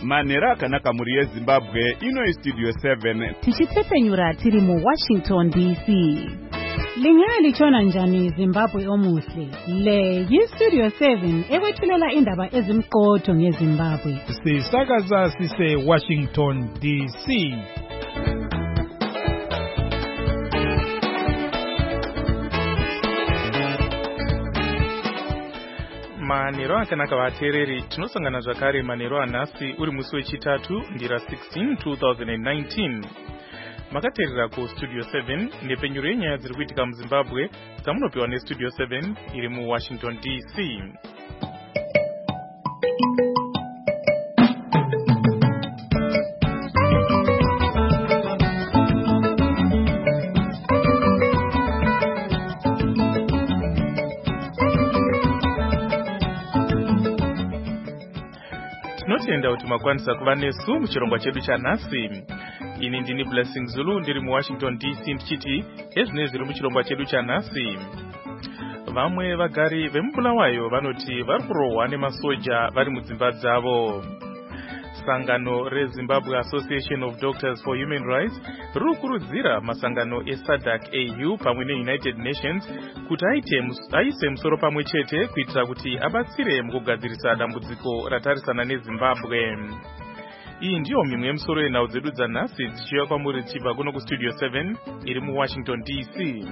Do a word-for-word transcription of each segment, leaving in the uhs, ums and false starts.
Manhero akanaka muri yeZimbabwe, ino iStudio seven. Tichitepenyura tiri mu Washington D C. Lingali chona njani Zimbabwe omuhle. Le yiStudio seven ekwethulela indaba ezimqotho ngeZimbabwe. Sisakaza sise Washington D C. Manhero akanaka vateereri, tinosangana zvakare manhero anhasi uri musi wechitatu ndira sixteen two thousand nineteen. Makateerera kuStudio seven ndepenyuro yenyaya dziri kuitika muZimbabwe dzamunopiwa neStudio seven iri muWashington D C. Tinotenda kuti makwanisa kuva nesu muchirongwa chedu chanhasi. Ini ndini Blessing Zulu ndiri muWashington D C ndichiti ezvine zviri muchirongwa chedu chanhasi. Vamwe vagari vemubulawayo vanoti vari kurohwa nemasoja vari mudzimba dzavo. Sangano reZimbabwe Association of Doctors for Human Rights riri kukurudzira masangano eSADC A U pamwe neUnited Nations kuti aise musoro pamwe chete kuitira kuti abatsire mukugadzirisa dambudziko ratarisana neZimbabwe. Iyi ndiyo mimwe yemusoro yenhau dzedu dzanhasi dzichiuya kwamuri tichibva kuno kuStudio seven iri muWashington D C.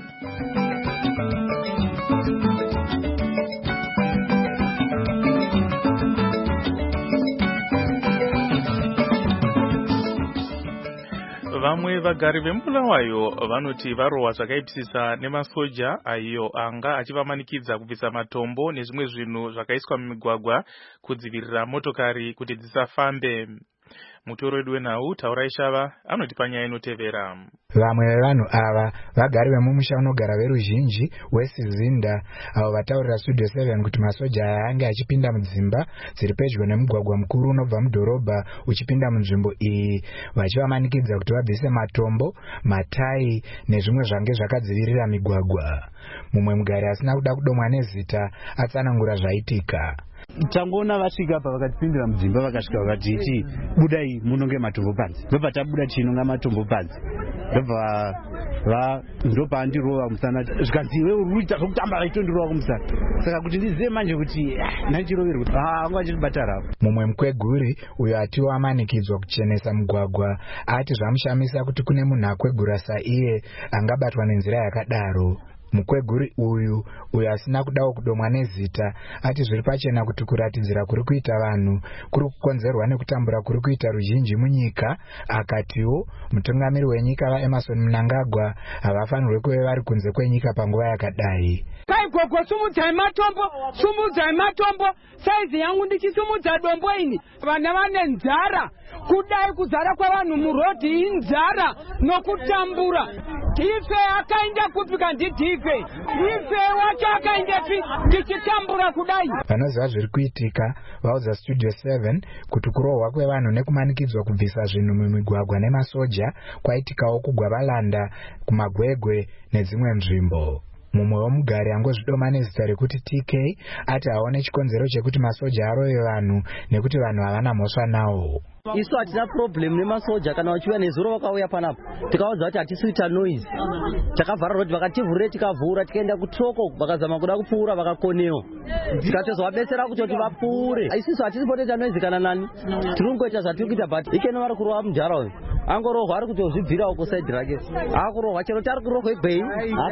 Vamwe vagari vemubulawayo vanoti varohwa zvakaipisisa nemasoja ayo anga achivamanikidza kubvisa matombo nezvimwe zvinhu zvakaiswa mumigwagwa kudzivirira motokari kuti dzisafambe. Mutoro wedu wenhau Taurai Shava anoti panyaya inotevera. Vamwe vevanhu ava vagari vemumusha unogara veruzhinji weSizinda avo vataurira Studio seven kuti masoja aya ange achipinda mudzimba dziri pedyo nemugwagwa mukuru unobva mudhorobha uchipinda munzvimbo iyi vachivamanikidza kuti vabvise matombo, matai nezvimwe zvange zvakadzivirira migwagwa. Mumwe mugari asina kuda kudomwa nezita atsanangura zvaitika. Tangoona vasvika apa vakatipindira mudzimba vakasvika vakati budai munonge matombo panze. Ndobva tabuda chinonga matombo panze. Ndobva va ndopa andirova musana zvikanzi iwe uri kuita zvokutamba vaitondirova kumusana. Saka kuti ndizive manje kuti nachiroverwa ah anga achitibatara. Mumwe mukweguri uyo atiwa amanikidzwa kuchenesa mugwagwa ati zvamushamisa kuti kune munhu akwegura saiye angabatwa nenzira yakadaro. Mukweguri uyu uyo asina kudawo kudomwa nezita ati zviri pachena kuti kuratidzira kuri kuita vanhu kuri kukonzerwa nekutambura kuri kuita ruzhinji munyika. Akatiwo mutungamiri wenyika vaEmerson Mnangagwa havafanirwi kuve vari kunze kwenyika panguva yakadai. Kai gogo sumudzai matombo, sumudzai matombo, saizi yangu ndichisumudza dombo ini. Vana vane nzara, kudai kuzara kwavanhu murodhi inzara nokutambura. Ife akaenda kupika ndidife, ife wacho akaenda pi ndichitambura kudai. Vanoziva zviri kuitika vaudza Studio seven kuti kurohwa kwevanhu nekumanikidzwa kubvisa zvinhu mumigwagwa nemasoja kwaitikawo kugwavalanda, kumagwegwe nedzimwe nzvimbo. Mumwe womugari angozvidoma nezita rekuti T K ati aone chikonzero chekuti masoja arove vanhu nekuti vanhu havana mhosva nawo. Isu hatina problem nemasoja kana vachiuya nezuro vakauya panapa tikaudza kuti hatisuita noise. Takavhara rodi vakativhurira tikavhura tikaenda kutroko vakazama kuda kupfuura vakakonewa. Tikatozovabetsera kuti vapfuure. Isusu hatisipotoita noise kana nani. Tiringoita zvatiri kuita but ikeno vari kurova mujarawe. Angorohwa ari kutozvibvira uko side rake. Akurohwa chero tari kurohwa ibhei.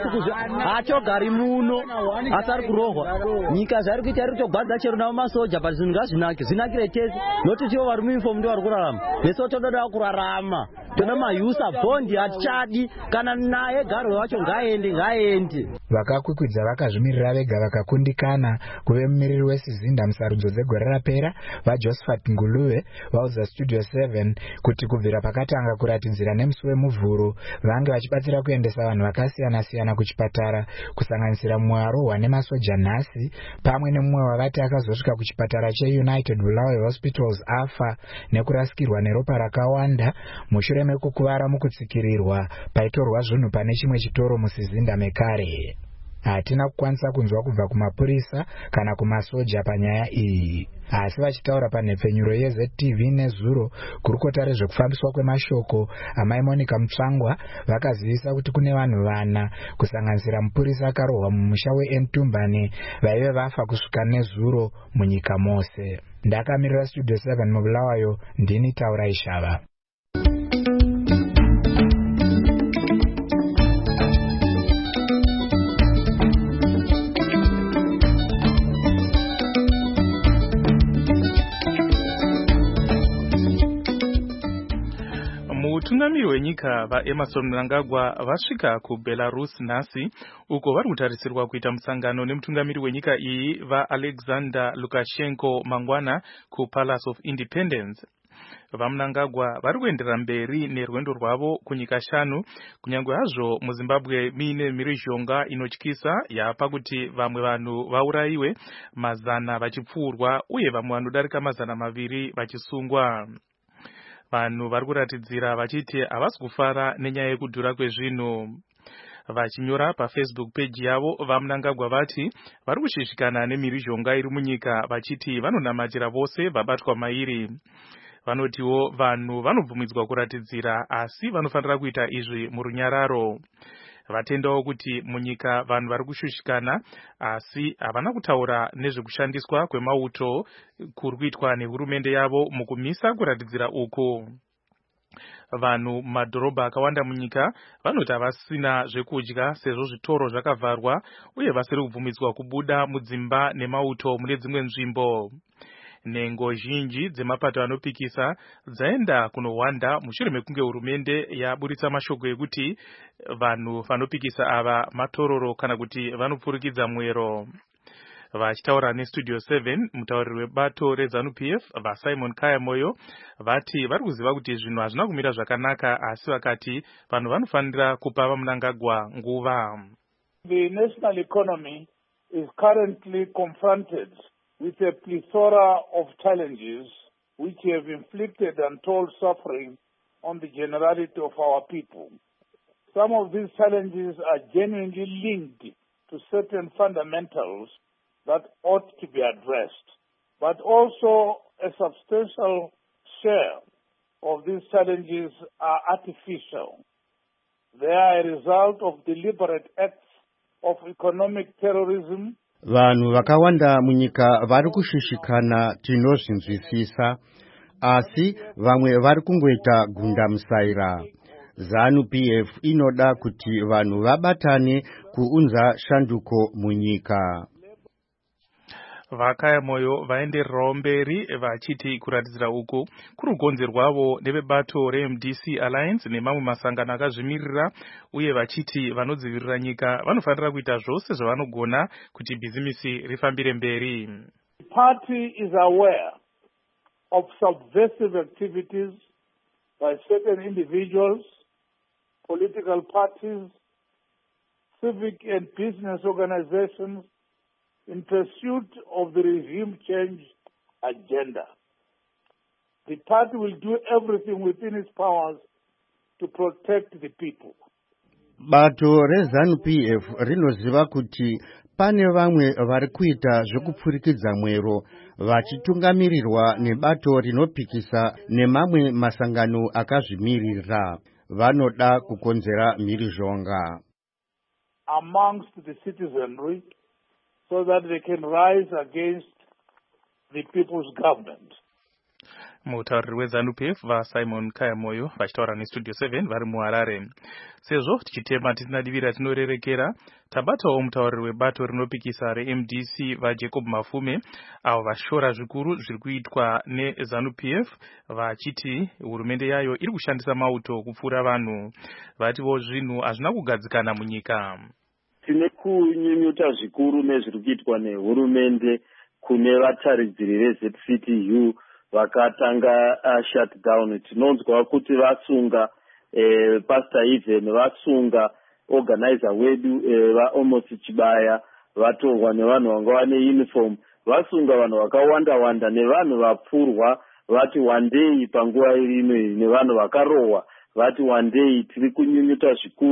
Haachogari muno. Asi ari kurohwa. Nyika zvari kuita iri kutogwadza chero navo masoja but zvinhu ngazvinake. Zvinakire tese. Noti tivo vari muuniform ndivo vari kurarama. Neso tododa kurarama. Toda mayusa bondi hatichadi kana naye garwe wacho ngaende ngaende. Vakakwikwidza vakazvimirira vega vakakundikana kuve mumiriri weSizinda musarudzo dzegore rapera vaJosephat Nguluve vaudza Studio seven kuti kubvira pakatanga kuratidzira nemusi wemuvhuro vange vachibatsira kuendesa vanhu vakasiyana siyana kuchipatara kusanganisira mumwe arohwa nemasoja nhasi pamwe nemumwe wavati akazosvika kuchipatara cheUnited Bulawayo Hospitals afa nekurasikirwa neropa rakawanda mushure mekukuvara mukutsikirirwa paitorwa zvinhu pane chimwe chitoro muSizinda mekare. hatina kukwanisa kunzwa kubva kumapurisa kana kumasoja panyaya iyi. Asi vachitaura panhepfenyuro yeZ T V nezuro, gurukota rezvekufambiswa kwemashoko amai Monica Mutsvangwa vakazivisa kuti kune vanhu vana kusanganisira mupurisa akarohwa mumusha weNtumbane vaive vafa kusvika nezuro munyika mose. Ndakamirira Studio seven mubulawayo, ndini Taura Ishava. Mutungamiri wenyika vaEmerson Mnangagwa vasvika kuBelarus nhasi, uko vari kutarisirwa kuita musangano nemutungamiri wenyika iyi vaAlexander Lukashenko mangwana kuPalace of Independence. VaMnangagwa vari kuenderera mberi nerwendo rwavo kunyika shanu, kunyange hazvo muZimbabwe muine mhirizhonga inotyisa yapa kuti vamwe vanhu vaurayiwe, mazana vachipfuurwa uye vamwe vanodarika mazana maviri vachisungwa. Vanhu vari kuratidzira vachiti havasi kufara nenyaya yekudhura kwezvinhu. Vachinyora paFacebook page yavo, vaMnangagwa vati vari kushishikana nemhirizhonga iri munyika, vachiti vanonamatira vose vabatwa mairi. Vanotiwo vanhu vanobvumidzwa kuratidzira, asi vanofanira kuita izvi murunyararo. Vatendawo kuti munyika vanhu vari kushushikana, asi havana kutaura nezvekushandiswa kwemauto kuri kuitwa nehurumende yavo mukumisa kuratidzira uku. Vanhu mumadhorobha akawanda munyika vanoti havasina zvekudya sezvo zvitoro zvakavharwa uye vasiri kubvumidzwa kubuda mudzimba nemauto mune dzimwe nzvimbo. Nhengo zhinji dzemapato anopikisa dzaenda kunowanda mushure mekunge hurumende yaburitsa mashoko ekuti vanhu vanopikisa ava matororo kana kuti vanopfurikidza mwero. Vachitaura neStudio seven, mutauriri webato reZANU-P F vaSimon Kayamoyo vati vari kuziva kuti zvinhu hazvina kumira zvakanaka, asi vakati vanhu vanofanira kupa vaMnangagwa nguva. The national economy is currently confronted with a plethora of challenges which have inflicted untold suffering on the generality of our people. Some of these challenges are genuinely linked to certain fundamentals that ought to be addressed, but also a substantial share of these challenges are artificial. They are a result of deliberate acts of economic terrorism. Vanhu vakawanda munyika vari kushishikana tinozvinzwisisa, asi vamwe vari kungoita gundamusaira. ZANU-P F inoda kuti vanhu vabatane kuunza shanduko munyika. VaKayamoyo vaendererawo mberi vachiti kuratidzira uku kuri kukonzerwavo nevebato reM D C Alliance nemamwe masangano akazvimirira, uye vachiti vanodzivirira nyika vanofanira kuita zvose zvavanogona kuti bhizimisi rifambire mberi. The party is aware of subversive activities by certain individuals, political parties, civic and business organizations in pursuit of the regime change agenda. The party will do everything within its powers to protect the people. Bato reZANU-P F rinoziva kuti pane vamwe vari kuita zvekupfurikidza mwero vachitungamirirwa nebato rinopikisa nemamwe masangano akazvimirira. Vanoda kukonzera mhirizhonga amongst the citizenry so that they can rise against the people's government. Mutauriri weZANU-P F vaSimon Kayamoyo vachitaura neStudio seven vari muHarare. Sezvo tichitema tisina divira tinorerekera, tabatawo mutauriri webato rinopikisa reM D C vaJacob Mafume, avo vashora zvikuru zviri kuitwa neZANU-P F vachiti hurumende yayo iri kushandisa mauto kupfura vanhu. Vatiwo zvinhu hazvina kugadzikana munyika. Tine kunyunyuta zvikuru nezviri kuitwa nehurumende kune vataridziri veZ C T U vakatanga uh, shutdown. Tinonzwa kuti vasunga eh, Pastor Even, vasunga organizer wedu eh, va Almost Chibaya, vatorwa nevanhu vanga vane uniform, vasunga vanhu vakawanda wanda nevanhu vapfurwa, vati one day panguva ino nevanhu vakarohwa, vati one day. Tiri kunyunyuta zvikuru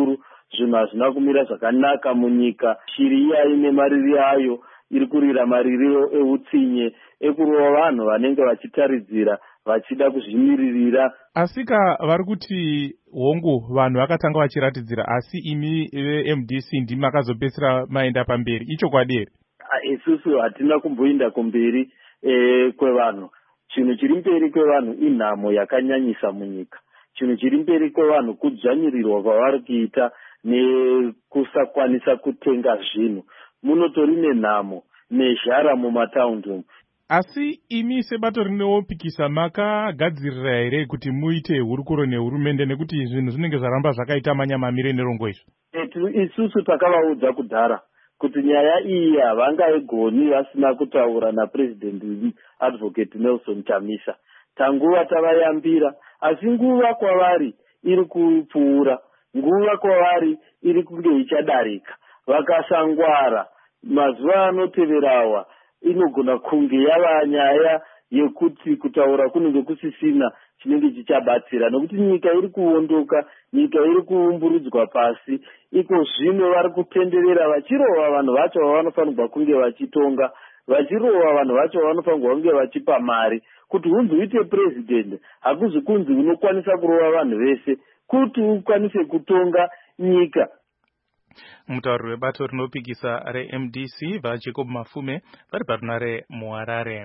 zvinhu hazvina kumira zvakanaka munyika. Shiri iya ine mariri ayo iri kurira mariri eutsinye ekurova vanhu vanenge vachitaridzira vachida kuzvimiririra. Asika vari kuti hongu vanhu vakatanga vachiratidzira asi imi ve-M D C ndimi makazopedzisira maenda pamberi, icho kwaderi? Isusu hatina kumboinda kumberi e, kwevanhu. Chinhu chiri mberi kwevanhu inhamo yakanyanyisa munyika. Chinhu chiri mberi kwevanhu kudzvanyirirwa kwavari kuita nekusakwanisa kutenga zvinhu. Munotori nenhamo nezhara mumataundi umu. Asi imi sebato rinopikisa makagadzirira here kuti muite hurukuro nehurumende nekuti zvinhu zvinenge zvaramba zvakaita manyamamire nerongo izvo? Isusu takavaudza kudhara kuti nyaya iyi havangaigoni vasina kutaura naPresident Advocate Nelson Chamisa. Tanguva tavayambira, asi nguva kwavari iri kupfuura, nguva kwavari iri kunge ichadarika. Vakasangwara mazuva anoteverawa inogona kunge yava nyaya yekuti kutaura kunenge kusisina chinenge chichabatsira, nokuti nyika iri kuondoka, nyika iri kuumburudzwa pasi. Iko zvino vari kutenderera vachirova vanhu vacho vavanofanirwa kunge vachitonga, vachirova vanhu vacho vavanofanirwa kunge vachipa mari. Kuti hunzi uite president hakuzi kunzi unokwanisa kurova vanhu vese, kuti ukwanise kutonga nyika. Mutauri webato rinopikisa re-M D C vaJacob Mafume vari parunare muHarare.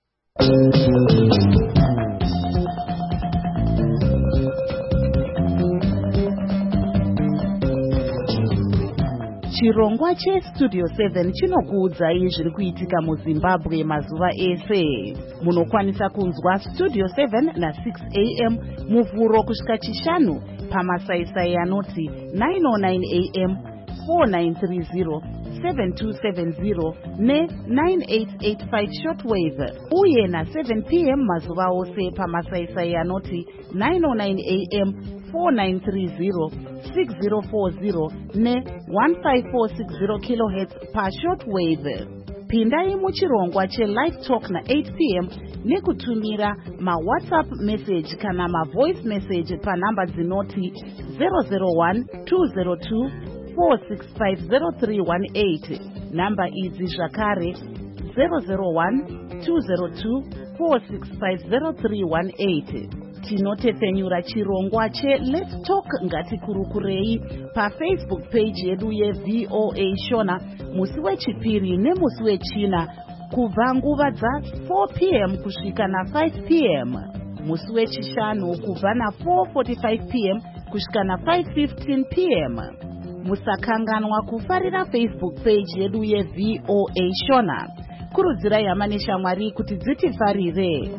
Chirongwa cheStudio seven chinokuudzai zviri kuitika muZimbabwe mazuva ese. Munokwanisa kunzwa Studio seven na six a m muvhuro kusvika chishanu pamasaisai anoti nine oh nine a m, four nine three zero, seven two seven zero ne nine eight eight five shortwave, uye na seven p m mazuva ose pamasaisai anoti nine oh nine a m, four nine three zero, six zero four zero ne one five four six zero kilohertz pa shortwave. Pindai muchirongwa che-live talk na eight p m nekutumira ma-WhatsApp message kana ma-voice message pa namba dzinoti zero zero one two zero two four six five zero three one eight. Namba idzi zvakare zero zero one two zero two four six five zero three one eight. Tinotepfenyura chirongwa che-Let's Talk Ngatikurukurei paFacebook page yedu ye-V O A Shona musi wechipiri nemusi wechina kubva nguva dza four p m kusvika na five p m, musi wechishanu kubva na four forty-five p m kusvika na five fifteen p m. Musakanganwa kufarira Facebook page yedu ye-V O A Shona. Kurudzirai hama neshamwari kuti dzitifarire.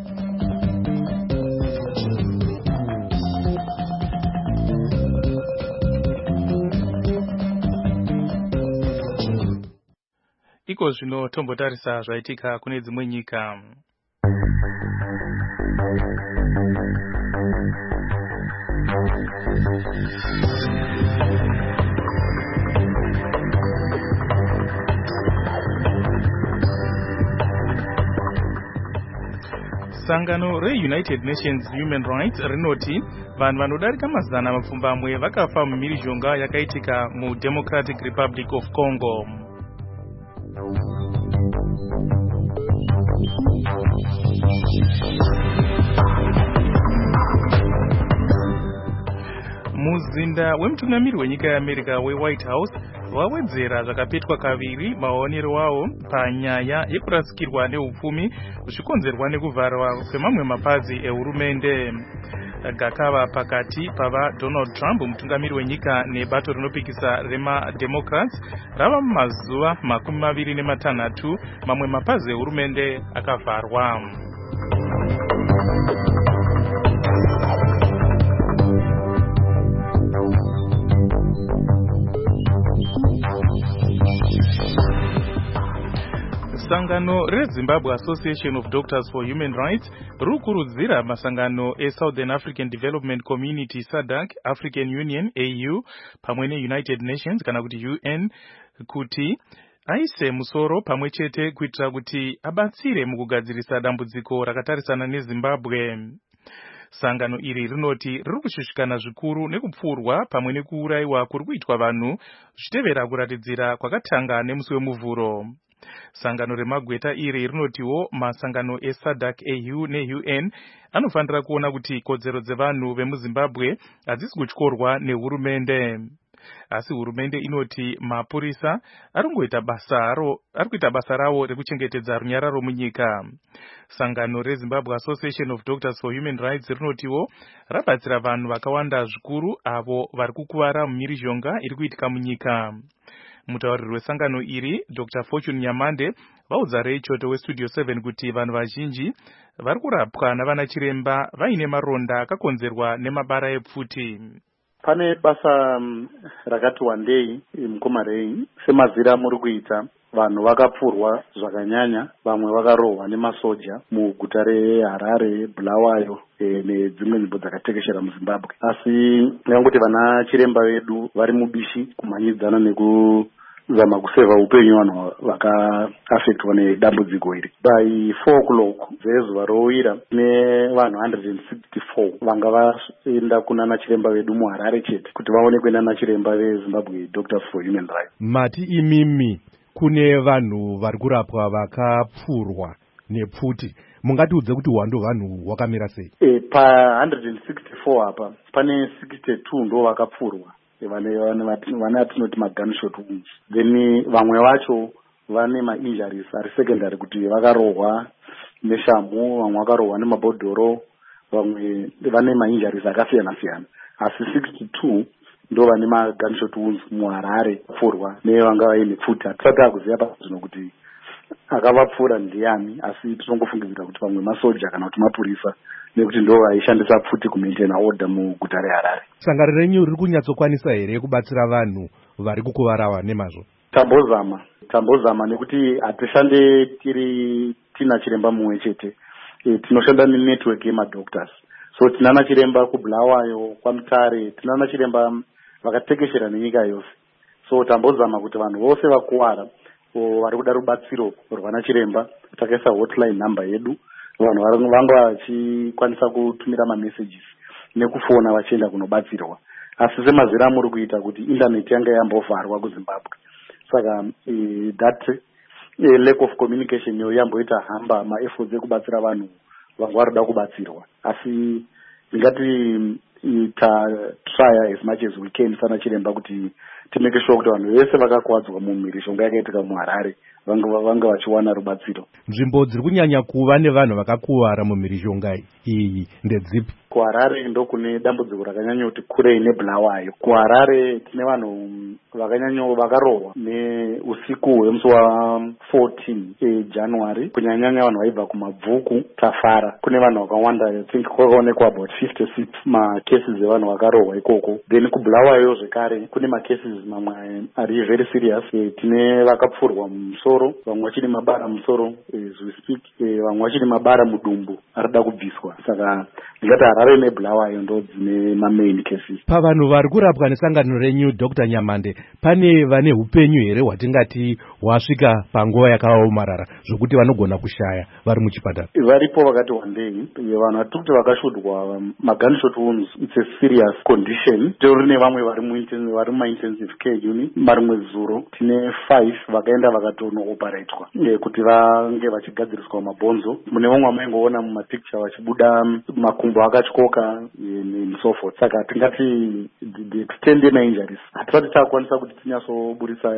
Iko zvino tombotarisa zvaitika kune dzimwe nyika. Sangano re-United Nations Human Rights rinoti vanhu vanodarika mazana mapfumbamwe vakafa mumhirizhonga yakaitika mu Democratic Republic of Congo. Muzinda wemutungamiri wenyika yeAmerica we-White House wawedzera zvakapetwa kaviri maonero wavo panyaya yekurasikirwa neupfumi zvikonzerwa nekuvharwa kwemamwe mapazi ehurumende. Gakava pakati pava Donald Trump mutungamiri wenyika nebato rinopikisa rema-Democrats rava mumazuva makumi maviri nematanhatu mamwe mapazi ehurumende akavharwa. Sangano reZimbabwe Association of Doctors for Human Rights rukurudzira masangano eSouthern African Development Community S A D C, African Union A U pamwe neUnited Nations kana kuti U N kuti aise musoro pamwe chete kuitira kuti abatsire mukugadzirisa dambudziko rakatarisana neZimbabwe. Sangano iri rinoti riri kushushikana zvikuru nekupfurwa pamwe nekuurayiwa kuri kuitwa vanhu zvichitevera kuratidzira kwakatanga nemusi wemuvhuro. Sangano remagweta iri rinotiwo masangano eSADC, A U neU N anofanira kuona kuti kodzero dzevanhu vemuZimbabwe hadzisi kutyorwa nehurumende. Asi hurumende inoti mapurisa aringoita basa ro arikuita basa rawo rekuchengetedza runyararo munyika. Sangano reZimbabwe Association of Doctors for Human Rights rinotiwo rabatsira vanhu vakawanda zvikuru avo vari kukuvara mumhirizhonga iri kuitika munyika. Mutauriri wesangano iri Doctor Fortune Nyamande vaudza Reichoto weStudio seven kuti vanhu vazhinji vari kurapwa navana chiremba vaine maronda akakonzerwa nemabara epfuti. Pane basa rakati wandei mukomarei semazira muri kuita vanhu vakapfurwa zvakanyanya, vamwe vakarohwa nemasoja muguta reHarare, Bulawayo e, nedzimwe nzvimbo dzakatekeshera muZimbabwe. Asi ngangoti vana chiremba vedu vari mubishi kumhanyidzana neku zama kuseva upenyu vanhu vakaafektwa nedambudziko iri. By four o'clock zezuva rovira nevanhu one hundred sixty-four vanga vaenda kunana chiremba vedu muHarare chete kuti vaonekwe nana chiremba veZimbabwe Doctors for Human Rights. Mati imimi kune vanhu vari kurapwa vakapfurwa nepfuti, mungatiudze kuti hwando vanhu hwakamira sei? E, pa one hundred sixty-four apa pane sixty-two ndo vakapfurwa vane vane atinoti magunshot wounds, then vamwe vacho vane mainjuries ari secondary kuti vakarohwa neshamhu, vamwe vakarohwa nemabhodhoro, vamwe vane mainjuries akasiyana siyana. Asi sixty-two ndo vane magunshot wounds muHarare pfurwa nevanga vaine pfuti. Hatisati akuziva pazvino kuti akavapfura ndiani, asi tinongofungidzira kuti vamwe masoja kana kuti mapurisa nekuti ndo vaishandisa pfuti kumaintaina order muguta reHarare. Sangano renyu riri kunyatsokwanisa here kubatsira vanhu vari kukuvarawa nemazvo? Tambozama, tambozama nekuti hatishande tiri tina chiremba mumwe chete. E, tinoshanda nenetwork yemadoctors. So tinana chiremba kuBulawayo, kwaMutare, tinana chiremba vakatekeshera nenyika yose. So tambozama kuti vanhu vose vakuwara vari kuda rubatsiro rwana chiremba takaisa hotline number yedu, vanhu vanga vachikwanisa kutumira mamessages nekufona vachienda kunobatsirwa. Asi semazira muri kuita kuti internet yanga yambovharwa kuZimbabwe, saka e, that e, lack of communication yo yamboita hamba maefforts ekubatsira vanhu vanga vari kuda kubatsirwa. Asi ndingati ita try as much as we can sana chiremba kuti timeke sure kuti vanhu vese vakakwadzwa mumhirizhonga yakaitika muHarare vanga vanga vachiwana rubatsiro. Nzvimbo dziri kunyanya kuva nevanhu vakakuwara mumhirizhonga iyi ndedzipi? KuHarare ndo kune dambudziko rakanyanya kuti kurei neBulawayo. KuHarare tine vanhu vakanyanya vakarohwa neusiku hwemusi wa fourteen January, kunyanyanya vanhu vaibva kumabvuku Tafara. Kune vanhu vakawanda, I think kwakaonekwa about fifty-six macases evanhu vakarohwa ikoko. Then kuBulawayo zvekare kune macases mamwe ari very serious. E, tine vakapfurwa mumusoro, vamwe vachine mabara mumusoro as we speak, e, vamwe vachine mabara mudumbu arida kubviswa. Saka ndingati Harare neBulawayo ndo dzine mamain cases. Pavanhu vari kurapwa nesangano renyu Doctor Nyamande, pane vane upenyu here hwatingati hwasvika panguva yakaomarara zvokuti vanogona kushaya vari muchipatara? Varipo vakati wandei, vanhu vatiri kuti vakashodhwa magunshot wounds, it's a serious condition. Torine vamwe vari mumaintensive care unit. Marimwe zuro tine five vakaenda vakatonooperatewa e, kuti vange vachigadziriswa mabhonzo. Mune vamwe vamaingoona mumapicture vachibuda makumbo akatyoka and so forth. Saka tingati the extent yemainjuries hatisati takwanisa kuti tinyatsoburisa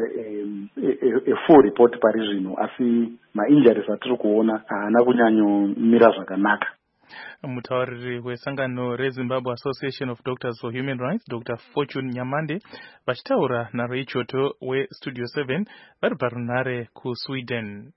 a full report pari zvino, asi mainjuries atiri kuona haana kunyanyomira zvakanaka. Mutauriri wesangano reZimbabwe Association of Doctors for Human Rights Doctor Fortune Nyamande vachitaura naReichoto weStudio seven vari parunare kuSweden.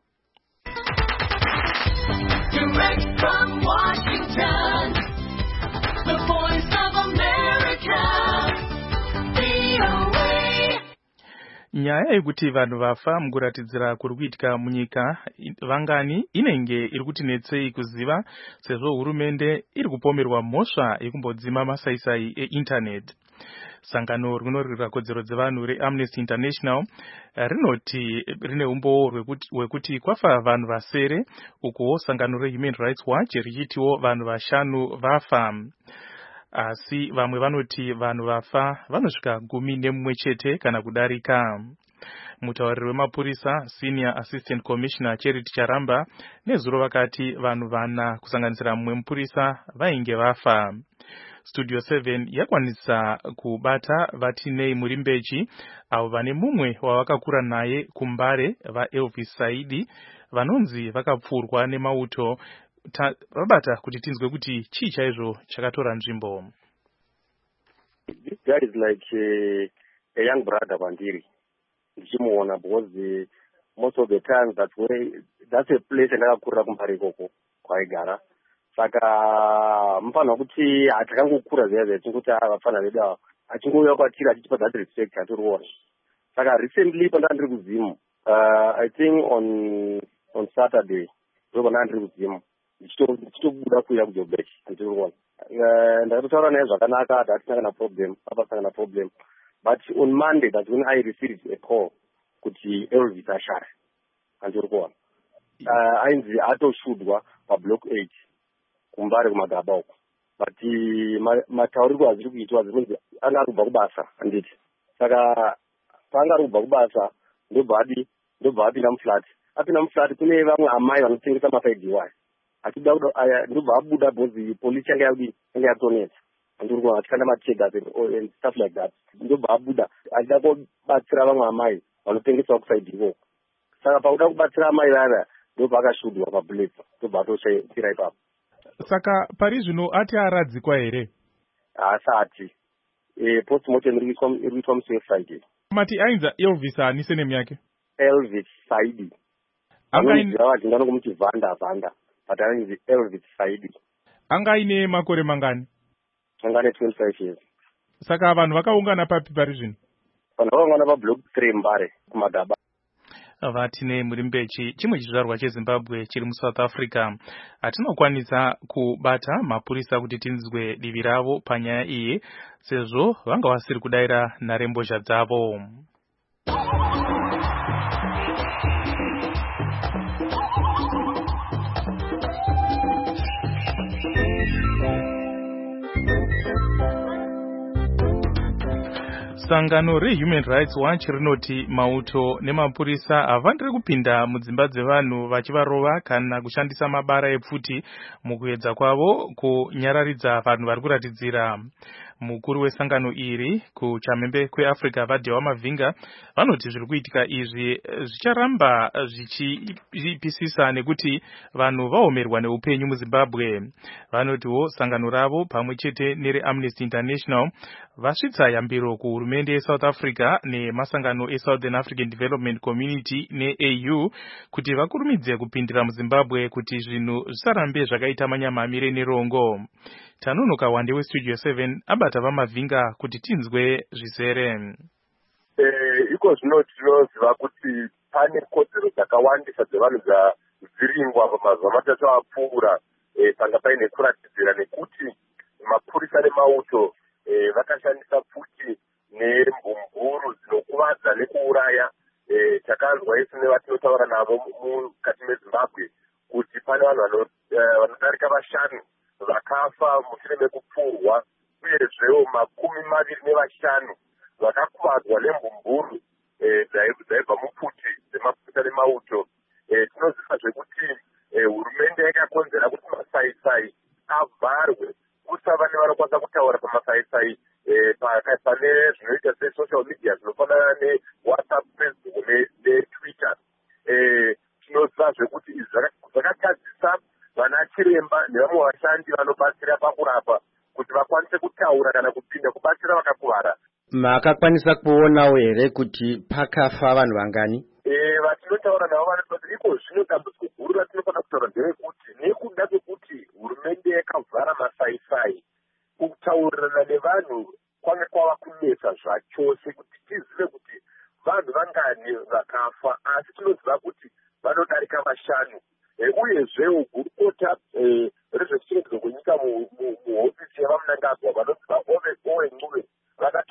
Direct from Washington, the voice of America, V O A. Nyaya yekuti vanhu vafa mukuratidzira kuri kuitika munyika vangani inenge iri kutinetsei kuziva, sezvo hurumende iri kupomerwa mhosva yekumbodzima masaisai einternet. Sangano rinorwira kodzero dzevanhu reAmnesty International rinoti rine umboo hwekuti kwafa vanhu vasere, uko sangano reHuman Rights Watch richitiwo vanhu vashanu vafa. Asi vamwe vanoti vanhu vafa vanosvika gumi nemumwe chete kana kudarika. Mutauriri wemapurisa Senior Assistant Commissioner Charity Charamba nezuro vakati vanhu vana kusanganisira mumwe mupurisa vainge vafa. Studio seven yakwanisa kubata Vatinei Murimbechi avo vane mumwe wavakakura naye kumbare vaElvis Saidi vanonzi vakapfurwa nemauto. Vabata kuti tinzwe kuti chii chaizvo chakatora nzvimbo. This guy is like a, a young brother kwandiri. Ndichimuona because uh, most of the times that way, that's a place endakakurira kumbare ikoko kwaigara. Saka mufana kuti atakangokura zviya zviya tinguti vafana vedu ava achingouya kwatiri achitipa that respect atiriona. Saka recently pandanga ndiri kuzimu, uh, I think on on Saturday ndo pandanga ndiri kuzimu ndichitobuda kuuya kuJoburg andiriona. Ndakatotaura naye zvakanaka hatina kana problem, apasina kana problem. But on Monday, that's when I received a call kuti Elvis ashara andiriona. Uh, ainzi atoshudwa pablock eight kumbare kumagaba uko. But mataurirwo azviri kuitwa zvinonzi anga ari kubva kubasa handiti. Saka paanga ari kubva kubasa ndobva adi ndobva apinda muflat. Apinda muflat kune vamwe amai vanotengesa mafaidiwai. Achida ndobva abuda bhozi polisi yanga yakudi yanga yatonetsa. Andiriona achikanda mategas and stuff like that. Ndobva abuda achida kubatsira vamwe amai vanotengesa kusaidiwo. Saka pakuda kubatsira amai vaya ndobva akashudwa pabullet. Ndobva atoshayira ipapo. Saka pari zvino ati aradzikwa here? Asati. Eh, postmortem iri kuitwa musi weFriday. Mati ainza Elvis ani surname yake? Elvis Saidi. Angaine vachingano kumuti Vanda Vanda. But ainzi Elvis Saidi. Angaine makore mangani? Angane twenty-five years. Saka vanhu vakaungana papi pari zvino? Vanhu vakaungana pablock three Mbare kumagaba. Vatinei Murimbechi chimwe chizvarwa cheZimbabwe chiri muSouth Africa. Hatinokwanisa kubata mapurisa kuti tinzwe divi ravo panyaya iyi sezvo vanga vasiri kudaira nharembozha dzavo. Sangano reHuman Rights Watch rinoti mauto nemapurisa havandiri kupinda mudzimba dzevanhu vachivarova kana kushandisa mabara epfuti mukuedza kwavo kunyararidza vanhu vari kuratidzira. Mukuru wesangano iri kuchamhembe kweAfrica Vadhewa Mavinga vanoti zviri kuitika izvi zvicharamba zvichipisisa nekuti vanhu vaomerwa neupenyu muZimbabwe. Vanotiwo sangano ravo pamwe chete nereAmnesty International vasvitsa yambiro kuhurumende yeSouth Africa nemasangano eSouthern African Development Community neA U kuti vakurumidze kupindira muZimbabwe kuti zvinhu zvisarambe zvakaita manyamamire nerongo. Tanunuka wande weStudio seven abata vaMavinga kuti tinzwe zvizere. Eh, iko zvino tinoziva kuti pane kodzero dzakawandisa dzevanhu dzadziringwa pamazuva matatu apfuura eh, panga paine kuratidzira nekuti mapurisa nemauto eh, vakashandisa pfuti nembumburu dzinokuvadza nekuuraya. Eh, takanzwa isi nevatinotaura navo mukati meZimbabwe kuti pane vanhu vanodarika vashanu vakafa mushure mekupfurwa, uyezvewo makumi maviri nevashanu vakakuvadzwa nembumburu dzaibva mupfuti dzemapurisa nemauto. Tinoziva zvekuti hurumende yakakonzera kuti masaisai avharwe, kusava nevanokwanisa kutaura pamasaisai pane zvinoita sesocial media zvinofanana neWhatsApp, Facebook neTwitter. Tinoziva zvekuti izvi zvakatadzisa vana chiremba nevamwe vashandi vanobatsira pakurapa kuti vakwanise kutaura kana kupinda kubatsira vakakuvara. Makakwanisa kuonawo here kuti pakafa vanhu vangani? Eh, vatinotaura navo vanoti kuti iko zvino dambudziko guru ratinofanira kutaura nderekuti nekuda kwekuti hurumende yakavhara masaisai, kutaurirana nevanhu kwanga kwava kunetsa zvachose kuti tizive kuti vanhu vangani vakafa, asi tinoziva kuti vanodarika vashanu. Uyezvewo gurukota rezvekuchengetedzwa kwenyika muhofisi yavamunangagwa vanoziva Owen Ncube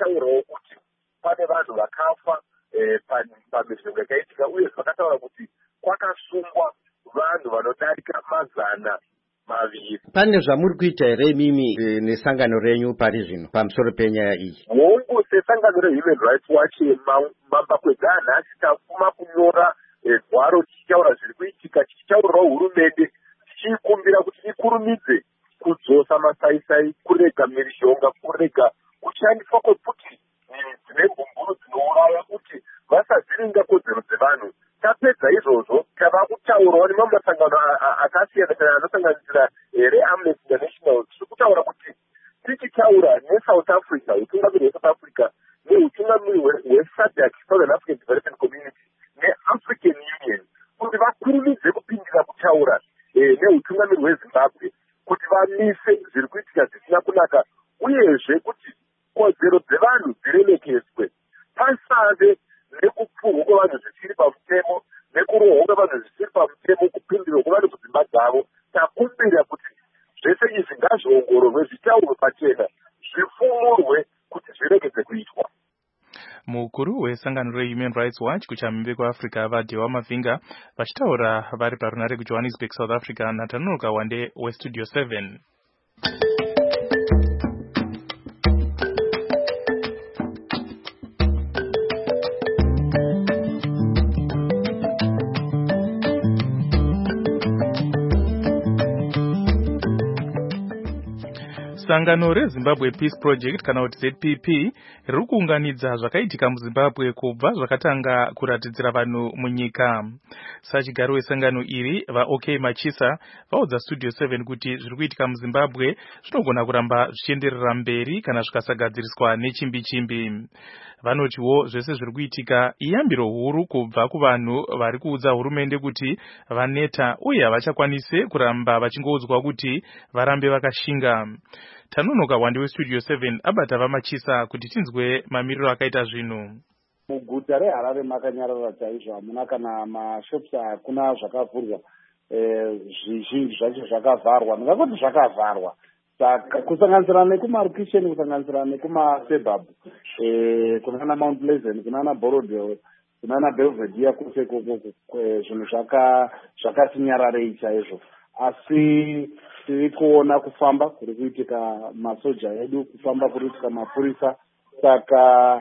vakataurawo kuti pane vanhu vakafa pamhirizhonga yakaitika uye vakataura kuti kwakasungwa vanhu vanodarika mazana maviri. Pane zvamuri kuita here imimi nesangano renyu pari zvino pamusoro penyaya iyi? Hongu sesangano rehuman rights watch mamba kwedza nhasi tafuma kunyora gwaro tichitaura zviri kuitika, tichitaurirawo hurumende tichiikumbira kuti ikurumidze kudzosa masaisai, kurega mhirizhonga, kurega kushandiswa kweputi dzine mbumburu dzinouraya kuti vasadziringa kodzero dzevanhu. Tapedza izvozvo tava kutaurawo nemamwe masangano akasiyana siyana anosanganisira reAmnesty International. Tiri kutaura kuti tichitaura neSouth Africa, utungamiri hweSouth Africa neutungamiri hweSADC, Southern African Development Community, neAfrican Union kuti vakurumidze kupindira kutaura neutungamiri hweZimbabwe kuti vamise zviri kuitika zvisina kunaka, uyezve kuti kodzero dzevanhu dziremekedzwe, pasave nekupfurwa kwevanhu zvisiri pamutemo, nekurohwa kwevanhu zvisiri pamutemo, kupindira kwevanhu kudzimba dzavo. Takumbira kuti zvese izvi ngazviongororwe, zvitaurwe pachena, zvifumurwe kuti zviregedze kuitwa. Mukuru wesangano reHuman Rights Watch kuchamimbe kwaAfrica vaDhewa Mavhinga vachitaura vari parunare kuJohannesburg, South Africa naTanuka Wande weStudio seven. Sangano reZimbabwe Peace Project kana kuti Z P P riri kuunganidza zvakaitika muZimbabwe kubva zvakatanga kuratidzira vanhu munyika. Sachigaro wesangano iri vaOK Machisa vaudza Studio seven kuti zviri kuitika muZimbabwe zvinogona kuramba zvichienderera mberi kana zvikasagadziriswa nechimbi chimbi. Vanotiwo zvese zviri kuitika iyambiro huru kubva kuvanhu vari kuudza hurumende kuti vaneta uye havachakwanise kuramba vachingoudzwa kuti varambe vakashinga. Tanunoka Wande weStudio seven abata vamachisa kuti tinzwe mamiriro akaita zvinhu. Muguta reHarare makanyarara chaizvo, hamuna kana mashops hakuna zvakavhurwa, zvizhinji zvacho zvakavharwa. Ndingati zvakavharwa saka kusanganisira nekumarukisheni, kusanganisira nekumasebhabhu, kunana Mount Pleasant, kunana Borodale, kunana Belvedere, kose zvinhu zvakati nyararei chaizvo. Asi tiri kuona kufamba kuri kuitika masoja edu, kufamba kuri kuitika mapurisa, saka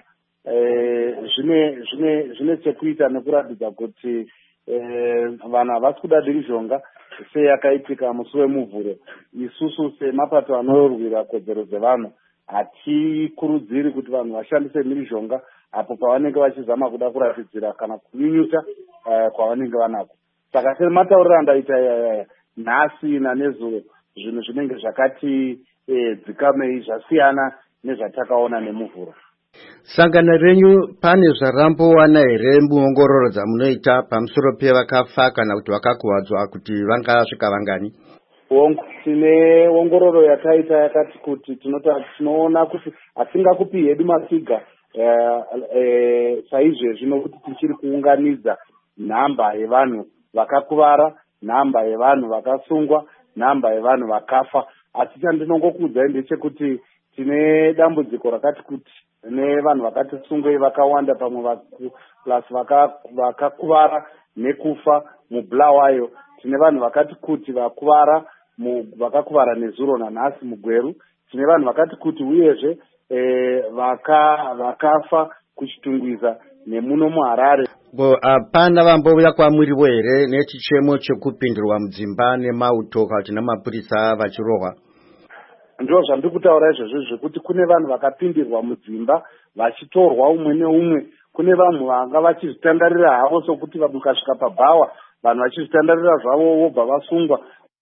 zvine zvine zvine chekuita nekuratidza kuti vanhu havasi kuda mhirizhonga seyakaitika musi wemuvhuro. Isusu semapato anorwira kodzero dzevanhu hatikurudziri kuti vanhu vashandise mhirizhonga apo pavanenge vachizama kuda kuratidzira kana kunyunyuta kwavanenge vanako. Saka sematauriro andaita nhasi nanezuvo, zvinhu zvinenge zvakati dzikamei zvasiyana nezvatakaona nemuvhuro. Sangano renyu pane zvarambowana here muongororo dzamunoita pamusoro pevakafa kana kuti vakakuwadzwa kuti vangasvika vangani? Hongu, tine ongororo yakaita yakati kuti tinoona kuti hatingakupi hedu mafiga saizvezvi nokuti tichiri kuunganidza nhamba yevanhu vakakuvara, nhamba yevanhu vakasungwa, nhamba yevanhu vakafa. Asi chandinongokuudzai ndechekuti tine dambudziko rakati kuti nevanhu vakati sungwei vakawanda, pamwe plus vakakuvara nekufa muBulawayo. Tine vanhu vakati kuti vakuvara vakakuvara nezuro nanhasi muGweru. Tine vanhu vakati kuti uyezve vakafa kuchitungwiza nemuno muHarare. Hapana vambouya kwamuriwo here nechichemo chekupindirwa mudzimba nemauto kana kuti namapurisa vachirohwa? Ndo zvandiri kutaura izvozvo zvekuti kune vanhu vakapindirwa mudzimba vachitorwa umwe neumwe. Kune vanhu vanga vachizvitandarira havo sokuti mukasvika pabhawa vanhu vachizvitandarira zvavo vobva vasungwa.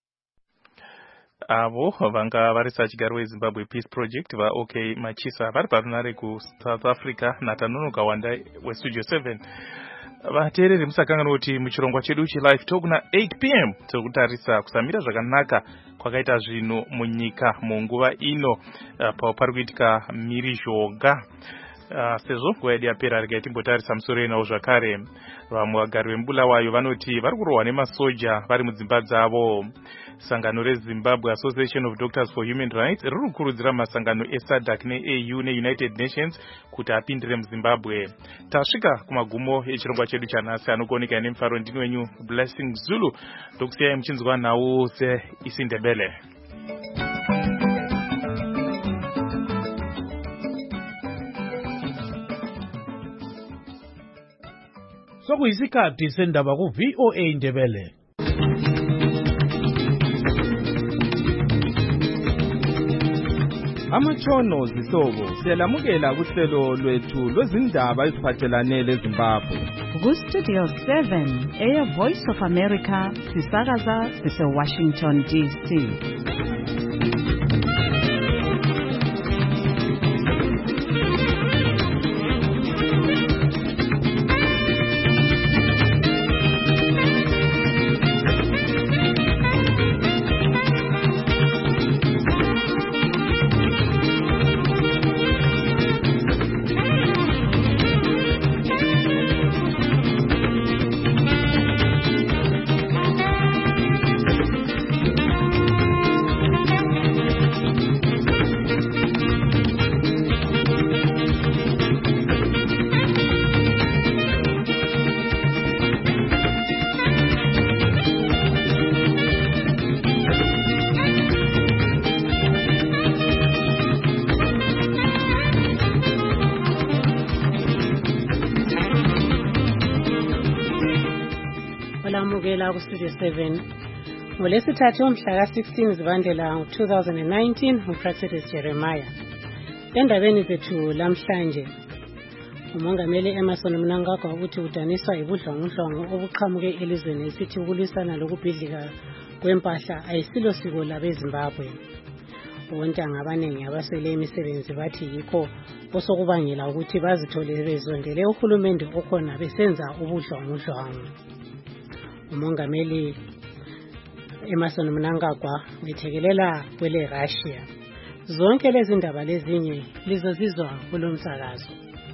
Avo vanga vari sachigaro weZimbabwe Peace Project vaOK Machisa vari parunare kuSouth Africa naTanunoka Wande weStudio seven. Vateereri musakanganwa kuti muchirongwa chedu cheLive Talk na eight p m tiri kutarisa kusamira zvakanaka kwakaita zvinhu munyika munguva ino pari kuitika mhirizhonga. Uh, sezvo nguva yedu yapera regai timbotarisa musoro enawo zvakare. Vamwe vagari vemubulawayo vanoti vari kurwa nemasoja vari mudzimba dzavo. Sangano reZimbabwe Association of Doctors for Human Rights riri kukurudzira masangano eSADC neA U neUnited Nations kuti apindire muZimbabwe. Tasvika kumagumo echirongwa chedu chanhasi, anokuoneka nemufaro ndini wenyu Blessing Zulu. Ndokusiyai muchinzwa nawo seIsindebele. Sokuyisikhathi sendaba ku-V O A Ndebele. Amatshono zihlobo siyalamukela kuhlelo lwethu lwezindaba eziphathelane leZimbabwe. Ku-Studio seven, Air Voice of America, sisakaza sise-Washington D C. Olamukela ku-Studio seven. Ngolesithathu umhla ka-sixteen Zibandlela ngo-twenty nineteen, uPractice Jeremiah. Endabeni zethu lamhlanje, umongameli Emmerson Mnangagwa uthi udaniswa ibudlongudlongo obuqhamuke elizweni esithi ukulwisana lokubhidlika kwempahla ayisilo siko labeZimbabwe. Ontanga abaningi abaswele imisebenzi bathi yikho osokubangela ukuthi bazithole bezondele uhulumende okhona besenza ubudlongudlongo. Umongameli Emmerson Mnangagwa uthekelela kwele Russia. Zonke lezi ndaba lezinye lizozizwa kulomsakazo.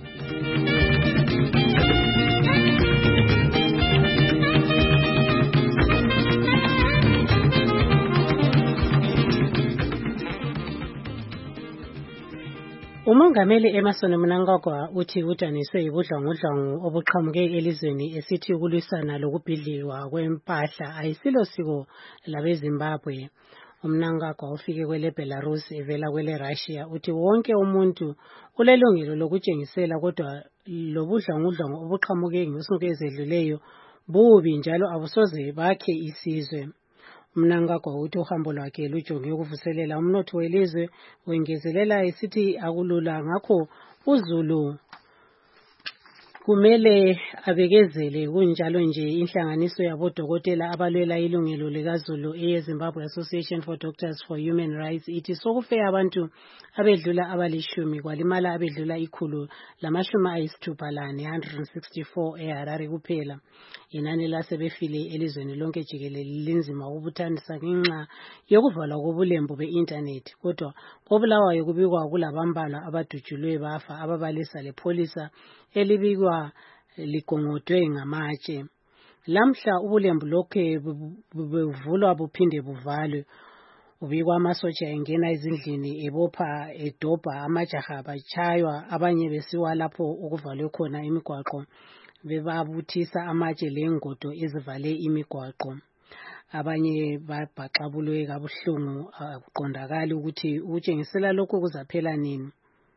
Umongameli Emmerson Mnangagwa uthi udaniswe ibudlongudlongo obuqhamuke elizweni esithi ukulwisana lokubhidliwa kwempahla ayisilo siko labeZimbabwe. Umnangagwa ufike kwele Belarus evela kwele Russia uthi wonke umuntu ulelungelo lokutshengisela, kodwa lobudlongudlongo obuqhamuke ngosuku ezedluleyo bubi njalo abusoze bakhe isizwe. Mnangagwa uthi uhambo lwakhe lujonge ukuvuselela umnotho welizwe, wengezelela esithi akulula ngakho uZulu kumele abekezele. Kunjalo nje inhlanganiso yabodokotela abalwela ilungelo likaZulu eyeZimbabwe Association for Doctors for Human Rights ithi sokufe abantu abedlula abalishumi kwalimala abedlula ikhulu lamashumi ayisithupha lane one hundred sixty-four eHarare kuphela. Inani lasebefile elizweni lonke jikelele linzima ukubuthanisa ngenxa yokuvalwa kobulembu be-internet, kodwa kobulawayo kubikwa kulabambalwa abadutshulwe bafa ababalisa lepholisa elibikwa ligongodwe ngamatshe. Lamhla ubulembu lokhe buvulwa buphinde buvalwe. Ubikwa amasotsha engena ezindlini ebopha edobha amajaha bachaywa, abanye besiwa lapho ukuvalwe khona imigwaqo bebabuthisa amatshe lengodo ezivale imigwaqo. Abanye babhaxabulwe kabuhlungu, akuqondakali ukuthi ukutshengisela lokhu kuzaphela nini.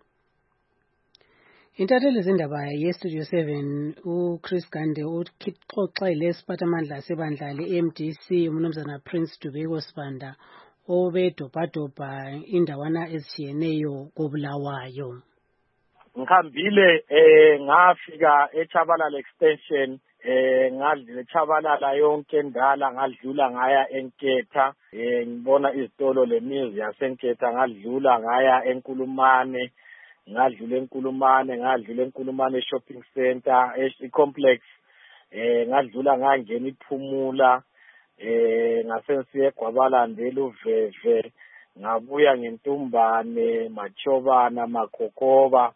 Intatheli zindaba yeStudio seven uChris Gande uxoxele isiphathamandla sebandla le-M D C uMnumzana Prince Dubeko Sibanda obedobhadobha indawana ezitshiyeneyo koBulawayo. Ngikhambile eh ngafika eChabalala extension eh ngadlula eChabalala yonke ndala, ngadlula ngaya eNketha, eh ngibona izitolo lemizi yaseNketha, ngadlula ngaya eNkulumane, ngadlula eNkulumane, ngadlula eNkulumane shopping center eComplex, eh ngadlula ngangena iPhumula, eh ngasensiye eGwabalanda eLuveve, ngabuya ngeNtumbane, Machobana, Makhokoba,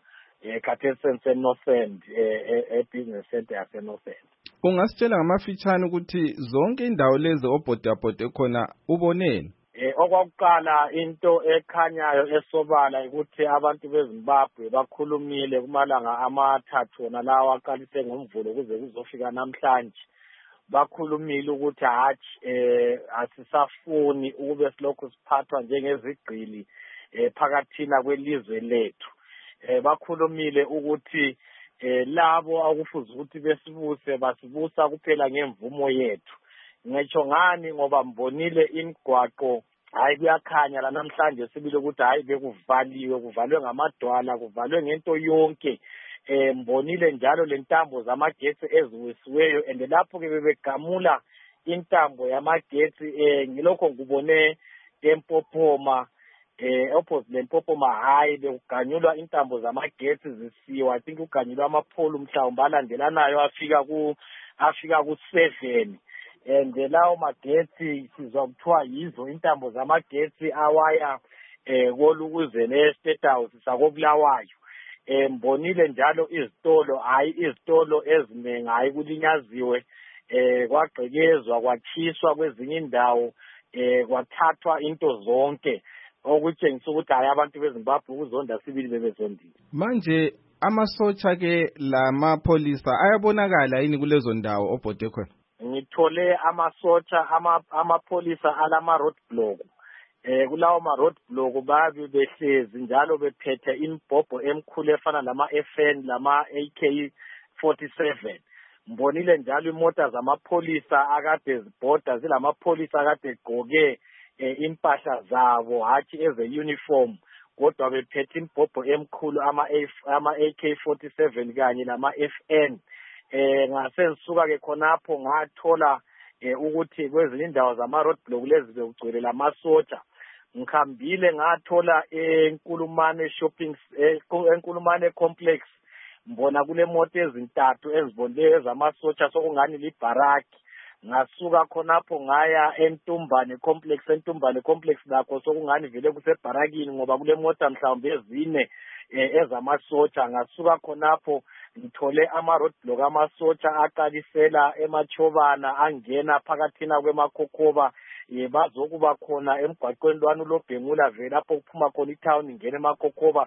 eh khathesi sense-North End eh e-business center yase-North End. Ungasitshela ngamafitshane ukuthi zonke indawo lezi obhodabhode khona uboneni? Eh okwakuqala into ekhanyayo esobala ukuthi abantu beZimbabwe bakhulumile kumalanga amathathu wona lawa aqalise ngomvulo kuze kuzofika namhlanje. Bakhulumile ukuthi hathi eh asisafuni ukube silokhu siphathwa njengezigqili eh phakathina kwelizwe lethu. Eh bakhulumile ukuthi eh labo akufuza ukuthi besibuse basibusa kuphela ngemvumo yethu. Ngitsho ngani ngoba mbonile imigwaqo hayi kuyakhanya la namhlanje sibile ukuthi hayi bekuvaliwe kuvalwe ngamadwala kuvalwe ngento yonke. Eh mbonile njalo lentambo zamagetsi eziwisiweyo and lapho ke bebegamula intambo yamagetsi eh ngilokho ngubone eMpophoma eh opposite leMpophoma hayi bekuganyulwa intambo zamagetsi zisiwa. I think uganyulwa amapholo mhlawumbe alandelanayo afika ku afika ku seven and lawo magetsi sizwa kuthiwa yizo intambo zamagetsi awaya eh kolukuzene e-State House sakobulawayo. Eh mbonile njalo izitolo hayi izitolo eziningi hayi kulinyaziwe eh kwagqekezwa kwathiswa kwezinye indawo eh kwathathwa into zonke okutshengisa ukuthi hayi abantu beZimbabwe ukuzonda sibili bebezondile. Manje amasotsha ke lamapolisa ayabonakala yini kulezo ndawo obhode khona? Ngithole amasotsha ama amapolisa alama roadblock. Eh kulawo ma roadblock babi behlezi njalo bephethe imbhobho emkhulu efana lama F N lama A K forty-seven. Mbonile njalo imota zamapolisa akade zibhoda zilamapolisa akade egqoke impahla zabo hathi eze uniform kodwa bephethe imbhobho emkhulu ama ama A K forty-seven kanye lama F N. Eh ngasengisuka ke khonapho ngathola ukuthi kwezinye indawo zama roadblock lezi bekugcwele lamasotsha. Ngikhambile ngathola eNkulumane shopping eNkulumane complex mbona kule moto ezintathu ezibonile ezamasotsha sokungani libaraki. Ngasuka khonapho ngaya eNtumbane complex eNtumbane complex lakho sokungani vele kusebarakini ngoba kule moto mhlawumbe ezine ezamasotsha. Ngasuka khonapho ngithole ama roadblock amasotsha aqalisela eMachobana angena phakathina kwemakhokhoba bazokuba khona emgwaqweni lwanu lobhengula vele lapho kuphuma khona itown ingene emakhokhoba.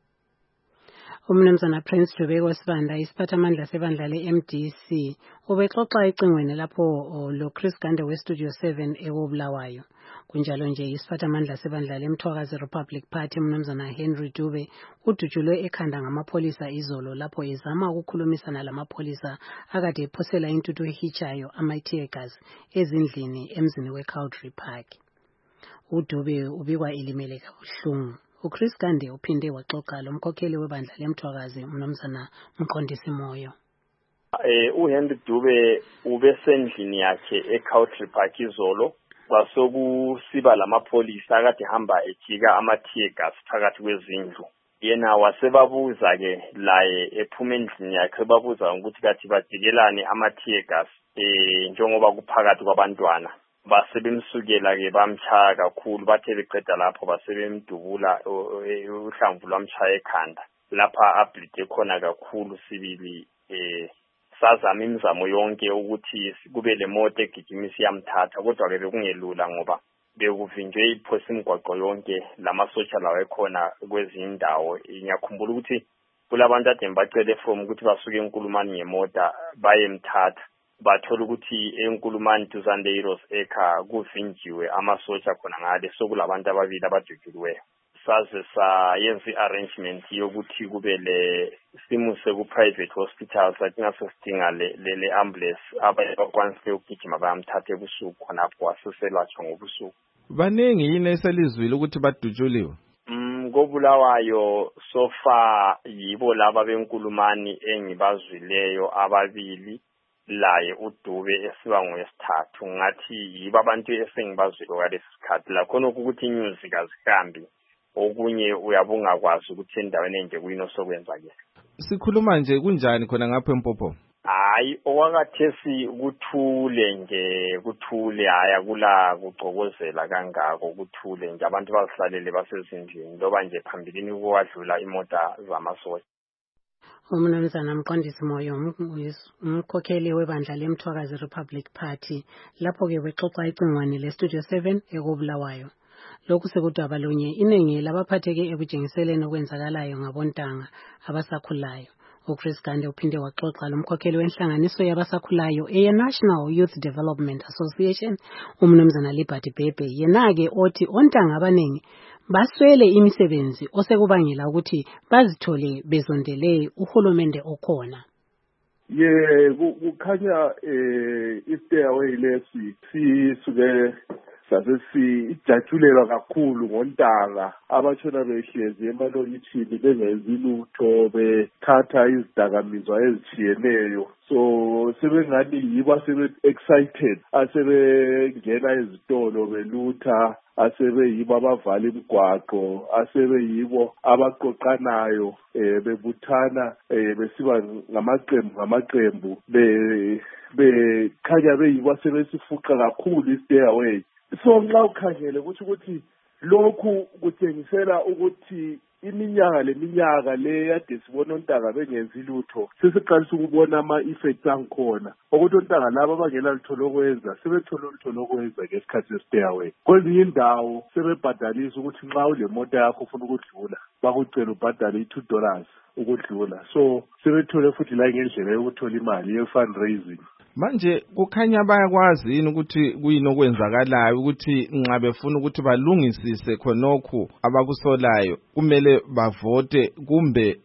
Umnumzana Prince Dube wesibanda isiphathamandla sebandla le-M D C ubexoxa ecingweni lapho lo Chris Gande we Studio seven ekobulawayo. Kunjalo nje isiphathamandla sebandla leMthwakazi Republic Party umnumzana Henry Dube udutshulwe ekhanda ngamapolisa izolo lapho ezama ukukhulumisana lamapholisa akade ephosela intuthu ehichayo ama-tear gas ezindlini emzini weCowdry Park. uDube ubikwa ilimele kabuhlungu. uChris Gande uphinde waxoxa lomkhokheli webandla leMthwakazi umnumzana Mqondisi Moyo. Eh uHenry Dube ubesendlini yakhe eCowdry Park izolo kwasokusiba lamapholisa akade hamba ejika ama-tear gas phakathi kwezindlu. Yena wasebabuza ke laye ephuma endlini yakhe babuza ukuthi kathi bajikelane ama-tear gas eh njengoba kuphakathi kwabantwana. Basebemsukela ke bamchaya kakhulu bathe beqeda lapho basebemdubula uhlamvu lwamchaya ekhanda lapha ablide khona kakhulu sibili eh sazama imizamo yonke ukuthi kube le moto egijimisa yamthatha kodwa ke bekungelula ngoba bekuvinjwe iphosi imigwaqo yonke lamasotsha lawo ekhona kwezindawo. Ngiyakhumbula ukuthi kulabantu ade bacele from ukuthi basuke eNkulumane ngemota bayemthatha bathola ukuthi eNkulumane duzane Heroes ekha kuvinjiwe amasotsha khona ngale sokulabantu ababili abajujuliweyo. Saze sayenza i-arrangement yokuthi kube le simuse ku-private hospital sathi ngasosidinga le le ambulance abakwanise ukugijima bayamthatha ebusuku khonapho waseselatshwa ngobusuku. Baningi yini eselizwile ukuthi badutshuliwe? Mm kobulawayo sofa yibo laba beNkulumane engibazwileyo ababili laye uDube esiba ngwesithathu ngathi yiba abantu esengibazwile ngalesi sikhathi la khona ukuthi news kazihambi okunye uyabunga kwazi ukuthi endaweni enje kuyino sokwenza ke. Sikhuluma nje kunjani khona ngapha eMpophoma? Hayi okwakathesi kuthule nje kuthule haya kula kucokozela kangako kuthule nje abantu bazihlalele basezindlini loba nje phambilini kwadlula imota zamasotsha. Umnumzana Mqondisi Moyo umkhokheli webandla leMthwakazi Republic Party lapho ke bexoxa icingwane le Studio seven ekubulawayo. Lokhu sekudaba lunye iningi labaphatheke ekujengiseleni okwenzakalayo ngabontanga abasakhulayo. uChris Gande uphinde waxoxa lomkhokheli wenhlanganiso yabasakhulayo eNational Youth Development Association umnumzana Liberty Bhebhe yena ke othi ontanga abaningi baswele imisebenzi osekubangela ukuthi bazithole bezondele uhulumende okhona. Ye kukhanya eh istairway lesi sisuke sasesi ijatshulelwa kakhulu ngontanga abatshona behlezi emalokitshini bengenzi lutho bethatha izidakamizwa ezitshiyeneyo so sebengani yibo asebe excited asebengena ezitolo belutha asebeyibo abavala imigwaqo asebeyibo abaqoqanayo eh bebuthana eh besiba ngamaqembu ngamaqembu be bekhanya beyibo asebesifuqa kakhulu istairway. So nxa ukhangele ukuthi ukuthi lokhu kutshengisela ukuthi iminyaka leminyaka le yade sibona ontanga bengenzi lutho sesiqalisa ukubona ama-effects angikhona ukuthi ontanga laba abangela lutho lokwenza sebethola lutho lokwenza ngesikhathi se-stairway. Kwezinye indawo sebebhadalisa ukuthi nxa ule moto yakho ufuna ukudlula bakucela ubhadale i-two dollars ukudlula so sebethole futhi la ngendlela yokuthola imali ye-fundraising. Manje kukhanya bayakwazi yini ukuthi kuyini okwenzakalayo ukuthi nxa befuna ukuthi balungisise khonokho abakusolayo kumele bavote kumbe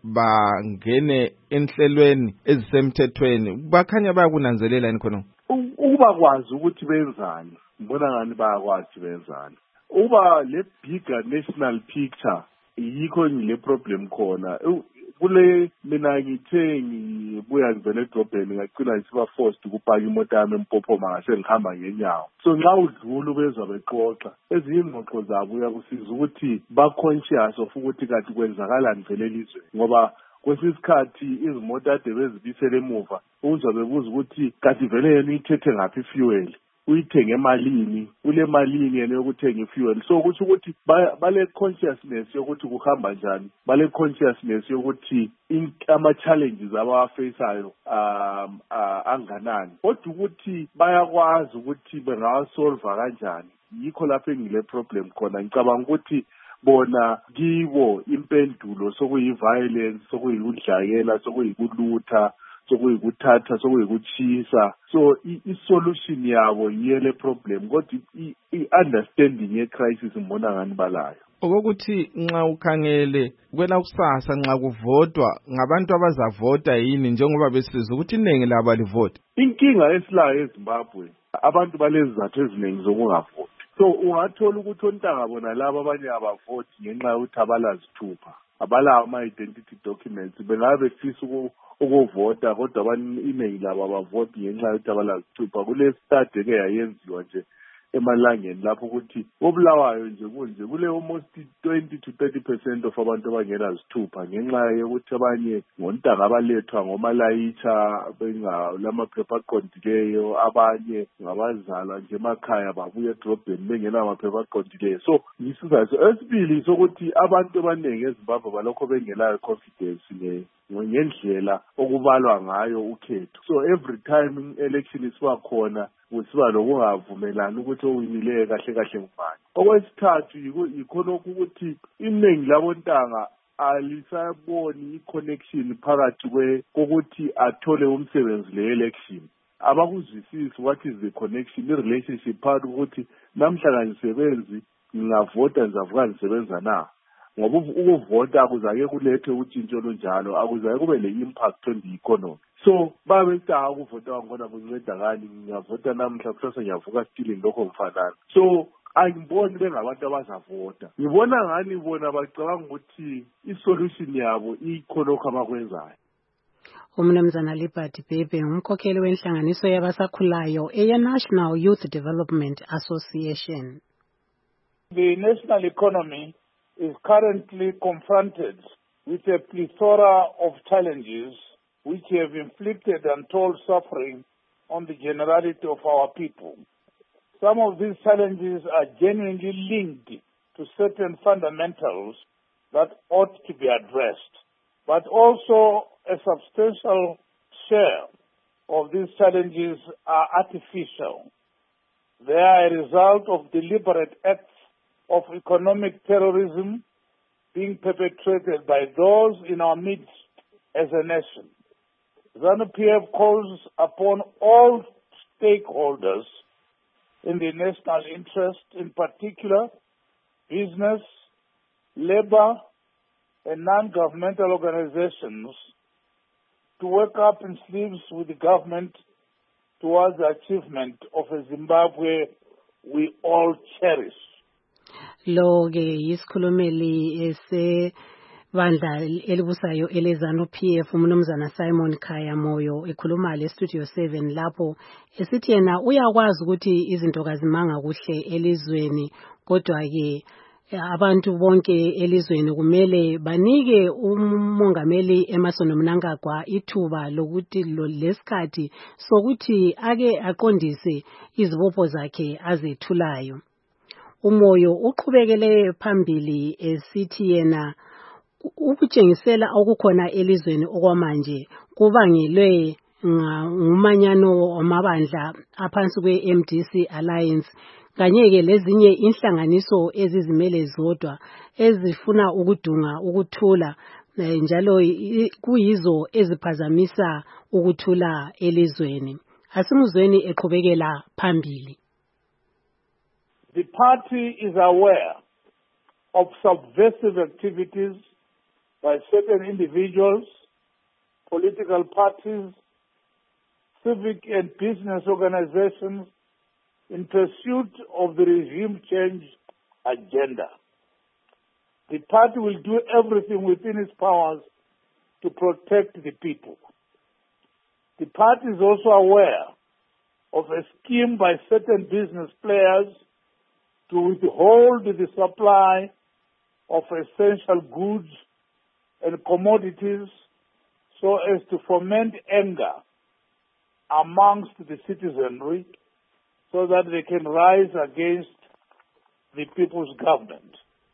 bangene enhlelweni ezisemthethweni bakhanya bayakunanzelela yini khonokho ukuba kwazi ukuthi benzani ngibona ngani bayakwazi benzani uba le bigger national picture yikho ngile problem khona kule mina ngithe ngibuya ngivele edrobheni ngacina ngisiba forced ukupaka imoto yami empophoma ngase ngihamba ngenyawo so nxa udlula ubezwa bexoxa ezinye ingxoxo zabo uyakusiza ukuthi ba-conscious of ukuthi kathi kwenzakalani vele elizweni ngoba kwesinye isikhathi izimoto ade bezibisele emuva uzwa bebuza ukuthi kathi vele yena uyithethe ngaphi ifuel uyithenge emalini ule malini yena yokuthenga ifuel so ukuthi ukuthi bale consciousness yokuthi kuhamba njani bale consciousness yokuthi ama challenges abafaceayo um anganani kodwa ukuthi bayakwazi ukuthi bengasolve kanjani yikho lapho engile problem khona ngicabanga ukuthi bona kibo impendulo sokuyi-violence sokuyikudlakela sokuyikulutha sokuyikuthatha sokuyikuchisa so i-solution yabo yile problem kodwa i-understanding ye-crisis mbona ngani balayo okokuthi nxa ukhangele kwela kusasa nxa kuvotwa ngabantu abazavota yini njengoba besizwe ukuthi iningi labo alivoti inkinga esilayo eZimbabwe abantu balezizathu eziningi zokungavoti so ungathola ukuthi ontanga bona laba abanye abavoti ngenxa yokuthi abalazithupha abalawo ama-identity documents bengabe befisa ukuvota kodwa iningi labo abavoti ngenxa yokuthi abalazithupha kule study eke yayenziwa nje emalangeni lapho ukuthi obulawayo nje kunje kule almost twenty to thirty percent of abantu abangela zithupha ngenxa yokuthi abanye ngontanga abalethwa ngomalayitsha bengalamaphepha aqondileyo abanye ngabazalwa nje emakhaya babuya edrobheni bengena amaphepha aqondileyo so isizathu esibili sokuthi abantu abaningi eZimbabwe balokho bengelayo confidence ngendlela okubalwa ngayo ukhetho so every time election isiba khona kusiba lokungavumelani ukuthi owinileyo kahle kahle ngubani okwesithathu yikhonokho ukuthi iningi labontanga alisaboni i-connection phakathi kokuthi athole umsebenzi le-election abakuzwisisi what is the connection i-relationship phakathi ukuthi namhlanje ngisebenzi ngingavota ngizavuka ngisebenza na ngoba ukuvota akuzake kulethe utshintsho olunjalo akuzake kube le-impact on the economy so babetanga ukuvota wangona kunceda kani ngiyavota namhla kusasa ngiyavuka still ngilokho ngifanana so angiboni bengabantu abazavota ngibona ngani bona bacabanga ukuthi i-solution yabo ikhonokho abakwenzayo. Umnumzana Liberty Bhebhe umkhokheli wenhlanganiso yabasakhulayo eNational Youth Development Association. The national economy is currently confronted with a plethora of challenges which have inflicted untold suffering on the generality of our people. Some of these challenges are genuinely linked to certain fundamentals that ought to be addressed, but also a substantial share of these challenges are artificial. They are a result of deliberate acts of economic terrorism being perpetrated by those in our midst as a nation. ZANU-P F calls upon all stakeholders in the national interest, in particular business, labor, and non-governmental organizations, to work up in sleeves with the government towards the achievement of a Zimbabwe we all cherish. Lo ke yisikhulumeli esebandla elibusayo eleZANU-P F umnumzana Simon Khaya Moyo ekhuluma le Studio seven lapho esithi yena uyakwazi ukuthi izinto kazimanga kuhle elizweni, kodwa ke abantu bonke elizweni kumele banike umongameli Emmerson Mnangagwa ithuba lokuthi lesikhathi sokuthi ake aqondise izibopho zakhe azethulayo. Umoyo uqhubekele phambili esithi yena ukutshengisela okukhona elizweni okwamanje kubangelwe ngumanyano wamabandla aphansi kwe-M D C Alliance kanye ke lezinye inhlanganiso ezizimele zodwa ezifuna ukudunga ukuthula njalo kuyizo eziphazamisa ukuthula elizweni. Asimuzweni eqhubekela phambili. The party is aware of subversive activities by certain individuals, political parties, civic and business organizations in pursuit of the regime change agenda. The party will do everything within its powers to protect the people. The party is also aware of a scheme by certain business players to withhold the supply of essential goods and commodities so as to foment anger amongst the citizenry so that they can rise against the people's government.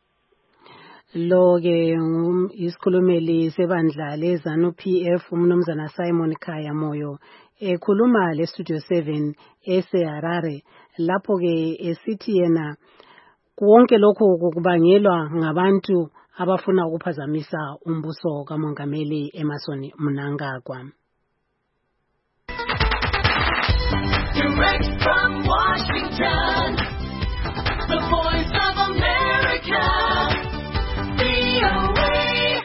Lo ke isikhulumeli sebandla leZANU-P F umnumzana Simon Khaya Moyo ekhuluma le Studio seven eseHarare lapho ke esithi yena konke lokho kubangelwa ngabantu abafuna ukuphazamisa umbuso kamongameli Emmerson Mnangagwa. Direct from Washington, the Voice of America, V O A.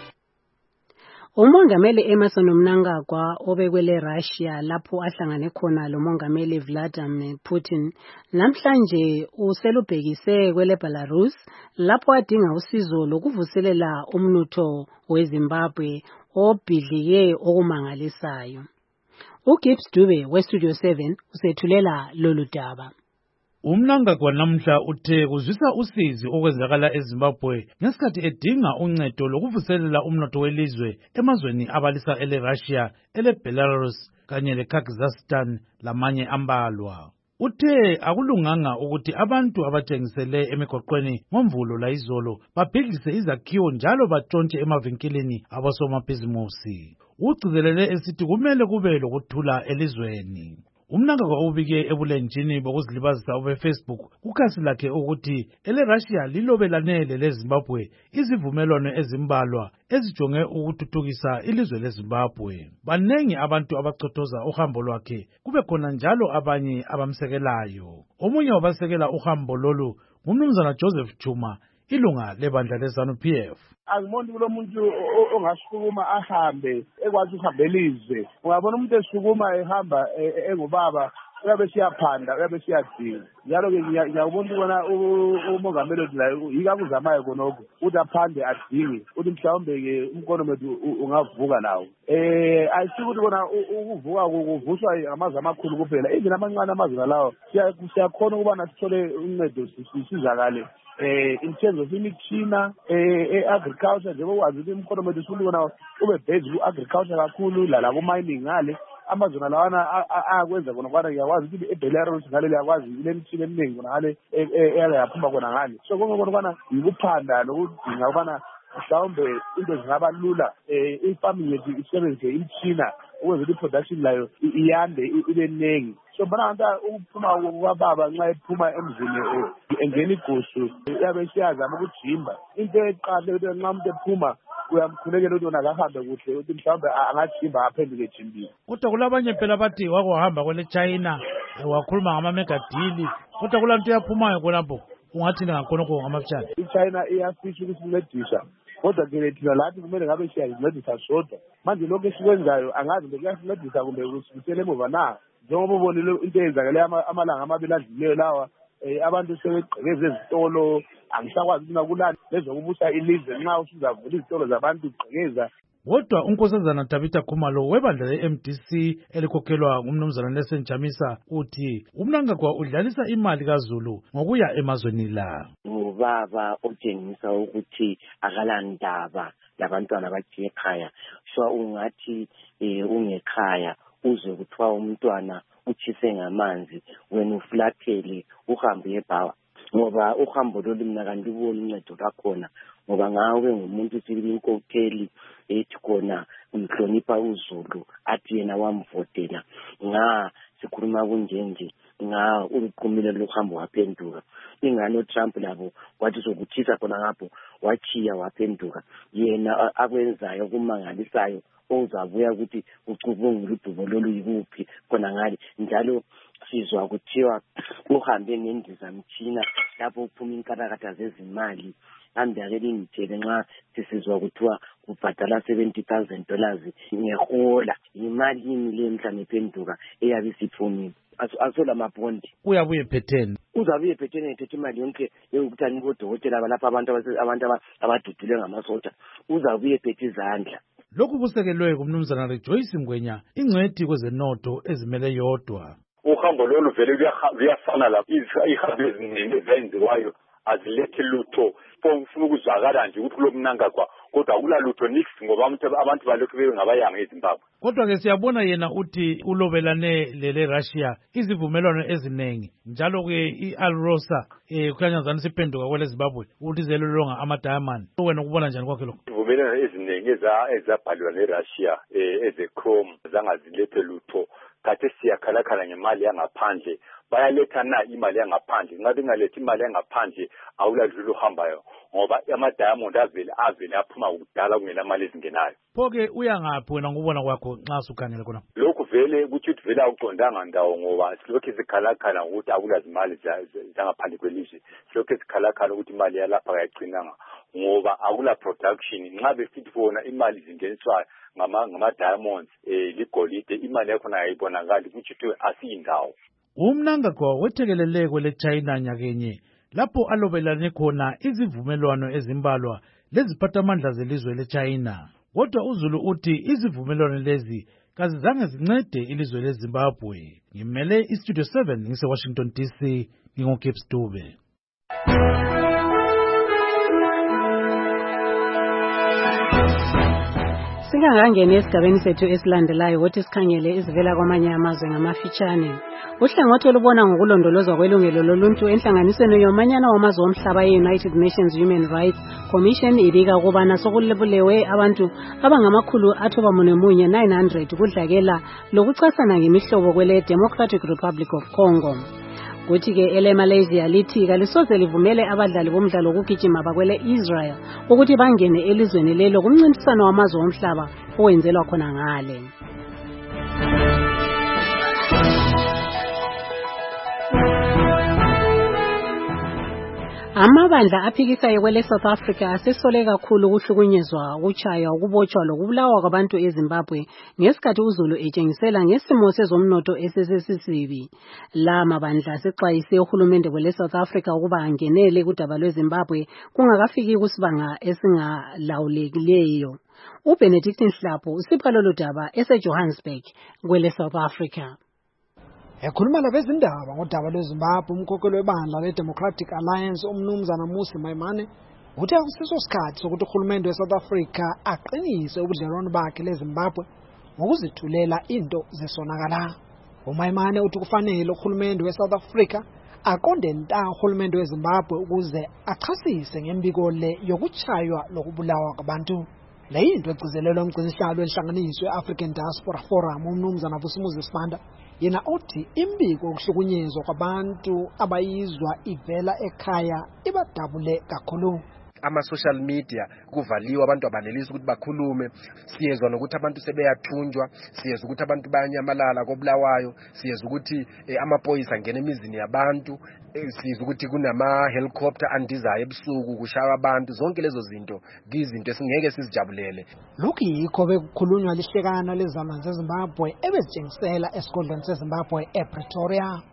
Umongameli Emmerson Mnangagwa obekwele Russia lapho ahlangane khona lo mongameli Vladimir Putin namhlanje uselubhekise kwele Belarus lapho adinga usizo lokuvuselela umnotho weZimbabwe obhidlike okumangalisayo. uGibbs Dube weStudio seven usethulela lolu daba. Umnangagwa namhla uthe kuzwisa usizi okwenzakala eZimbabwe ngesikhathi edinga uncedo lokuvuselela umnotho welizwe emazweni abalisa ele Russia, ele Belarus kanye le Kazakhstan lamanye ambalwa. Uthe akulunganga ukuthi abantu abathengisele emigoqweni ngomvulo layizolo babhekise izakhiwo njalo batshontshe emavinkilini abosomabhizimusi. Ugcizelele esithi kumele kube lokuthula elizweni. Umnangagwa ubike ebulenjini bokuzilibazisa obe Facebook kukhasi lakhe ukuthi ele Russia lilobelanele leZimbabwe izivumelwano ezimbalwa ezijonge ukuthuthukisa ilizwe leZimbabwe. Banengi abantu abachothoza uhambo lwakhe kube khona njalo abanye abamsekelayo. Omunye wabasekela uhambo lolu ngumnumzana Joseph Chuma ilunga lebandla leZANU-P F. Angiboni kulo muntu ongasukuma ahambe ekwazi uhambe elizwe. Ungabona umuntu esukuma ehamba engubaba uyabe siyaphanda uyabe siyadinga. Njalo ke ngiyabona ukubona umongameli la yikakuzamayo konoko uthi aphande adinge uthi mhlawumbe ke umkono wethu ungavuka nawo. Eh ayisukuthi ukuthi bona ukuvuka kuvuswa amazwe amakhulu kuphela. Indlela amancane amazwe lawo siyakhona ukuba nasithole uncedo sisizakale. Eh in terms of imithina eh agriculture njengoba wazi ukuthi umkhono wethu sulona ube based ku agriculture kakhulu la la ku mining ngale amazona lawana akwenza kona kwana ngiyakwazi ukuthi eBelarus ngale liyakwazi lemithina eminingi kona ngale eyaphuma kona ngale so konke kona kwana yikuphanda lokudinga ukubana mhlawumbe into zingaba lula um ifaming yethu isebenzise imishina ukuze ukuthi i-production layo iyande ibe ningi. So bona kanti ukuphuma kwababa nxa ephuma emzini engena igusu iyabe siyazama ukujimba. Into eqale ukuthi nxa umuntu ephuma uyamkhulekela ukuthi wona akahambe kuhle ukuthi mhlawumbe angajimba aphenduke ejimbile. Kodwa kulabanye phela bathi wake wahamba kwele China wakhuluma ngama-megadili, kodwa kulanto yaphumayo khonapho ungathini ngakhonokho ngamafitshane? I-China iyafisha ukusincedisa kodwa ke thina lathi kumele ngabe siyazincedisa sodwa. Manje lokhu esikwenzayo angazi nje kuyasincedisa kumbe kusibisele emuva na. Njengoba ubonile into eyenzakele amalanga amabili adlulileyo lawa, abantu sebegqekeze ezitolo, angisakwazi ukuthi nakulani lezokubusa ilizwe nxa usuzavula izitolo zabantu ugqekeza. Kodwa unkosazana Tabitha Khumalo webandla le-M D C elikhokhelwa ngumnumzana Nelson Chamisa uthi umnangagwa udlalisa imali kaZulu ngokuya emazweni la. Ubaba otshengisa ukuthi akalandaba labantwana bathi ekhaya, so ungathi ungekhaya uzwe kuthiwa umntwana utshise ngamanzi wena uflathele uhambe ebhawa, ngoba uhambo lolu mina kandiboni uncedo lwakhona, ngoba ngawe ngumuntu sibili inkokheli ethi khona umhlonipha uZulu athi yena wamvotela nga sikhuluma kunjenje nga uliqhumile lohambo waphenduka. Ingane uTrump labo wathi sokuthisa khona ngapho wachiya waphenduka. Yena akwenzayo kumangalisayo ozabuya ukuthi ucubungula ibhubo lolu yikuphi khona ngale njalo sizwa kuthiwa uhambe ngendiza mtshina lapho uphuma inkarakata zezimali. Kambe ake ngitshele nxa sisizwa kuthiwa kubhadala seventy thousand dollars ngehola, imalini le mhlanje iphenduka eyabe isiphumile. Asola mabondi uyabuye phetheni uzabuye phetheni ethethe imali yonke yokuthi anibodokotela abalapha abantu abantu abadudule ngamasotsha, uzabuye phethe izandla. Lokhu kusekelwe kumnumzana Rejoice Ngwenya, ingcwethi kwezenotho ezimele yodwa. Uhambo lolu vele luyafana lapho ihambo eziningi ezenziwayo azilethe lutho ufuna ukuzwakala nje ukuthi kulo mnangagwa, kodwa akulalutho nix ngoba abantu balokhu bebe ngabayanga eZimbabwe. Kodwa ke siyabona yena uthi ulobelane lele Russia izivumelwano ezinengi, njalo ke i-Alrosa eh kukhanyazana siphenduka kwele Zimbabwe ukuthi zelolonga ama-diamond. Wena ukubona njani kwakhe lokho? Izivumelwano ezinengi ezabhalwa ne-Russia eze-Chrome zangazilethe lutho. Kade siyakhalakhala ngemali yangaphandle, bayaletha na imali yangaphandle. Ngabe ngalethi imali yangaphandle awuladlula uhambayo ngoba ama-diamond avele avele aphuma kudala kungela mali ezingenayo. Pho-ke uyangaphi wena ngokubona kwakho nxa usukhangele khona? Lokhu vele kuthi ukuthi vele awuqondanga ndawo ngoba silokhu sikhalakhala ngokuthi akulazimali zangaphandle kwelizwe. Silokhu sikhalakhala ukuthi imali yalapha kayiqinanga ngoba akula production. Nxa besithi bona imali zingeniswayo ngama-diamonds eh ligolide, imali yakhona ayibonakali ukuthi asiyindawo. Umnangagwa wethekelele kwele China nyakenye lapho alobelane khona izivumelwano ezimbalwa leziphathamandla zelizwe leChina. Kodwa uZulu uthi izivumelwano lezi kazizange zincede ilizwe leZimbabwe. Ngimele iStudio seven ngise Washington D C, ngingoKips Dube. Singakangena esigabeni sethu esilandelayo ukuthi sikhangele izivela kwamanye amazwe ngamafitshane. Uhlangothi olubona ngokulondolozwa kwelungelo loluntu enhlanganisweni yomanyana wamazwe omhlaba ye-United Nations Human Rights Commission ibika ukubana sokulebulewe abantu abangamakhulu athoba munemunye nine hundred kudlakela lokuchasana ngemihlobo kwele Democratic Republic of Congo. Kuthi ke ele Malaysia lithi kalisoze livumele abadlali bomdlalo wokugijima bakwele Israel ukuthi bangene elizweni lelo kumncintisano wamazwe omhlaba owenzelwa khona ngale. Amabandla aphikisayo kwele South Africa asesole kakhulu ukuhlukunyezwa, ukuchaywa, ukubotshwa lokubulawa kwabantu eZimbabwe ngesikhathi uZulu etshengisela ngesimo sezomnotho esesisibi. La mabandla asexwayise uhulumende kwele South Africa ukuba angenele kudaba lweZimbabwe kungakafiki kusibanga esingalawulekileyo. uBenedict Nhlapo usipha lolu daba eseJohannesburg kwele South Africa. Ekhuluma labezindaba ngodaba lweZimbabwe, umkhokheli webandla leDemocratic Alliance umnumzana Mmusi Maimane uthi akusiso isikhathi sokuthi uhulumende weSouth Africa aqinise ubudlelwano bakhe leZimbabwe ngokuzithulela into zesonakala. uMaimane uthi kufanele uhulumende weSouth Africa aqonde nta uhulumende weZimbabwe ukuze achasise ngembiko le yokuchaywa lokubulawa kwabantu. Le yinto egcizelelwa umgcinisihlalo wenhlanganiso ye-African Diaspora Forum umnumzana Vusimuzi Sibanda, yena othi imbiko yokuhlukunyezwa kwabantu abayizwa ivela ekhaya ibadabule kakhulu. Ama-social media kuvaliwe abantu abanelisa ukuthi bakhulume, siyezwa nokuthi abantu sebeyathunjwa, siyezwa ukuthi abantu bayanyamalala kobulawayo, siyezwa ukuthi eh, amaphoyisa angena emizini yabantu, eh, siyezwa ukuthi kunama-helicopter andizayo ebusuku kushaya abantu. Zonke lezo zinto kuyizinto esingeke sizijabulele. Lokhu yikho bekukhulunywa lihlekana lezizalwane zeZimbabwe ebezitshengisela esigodlweni seZimbabwe ePretoria.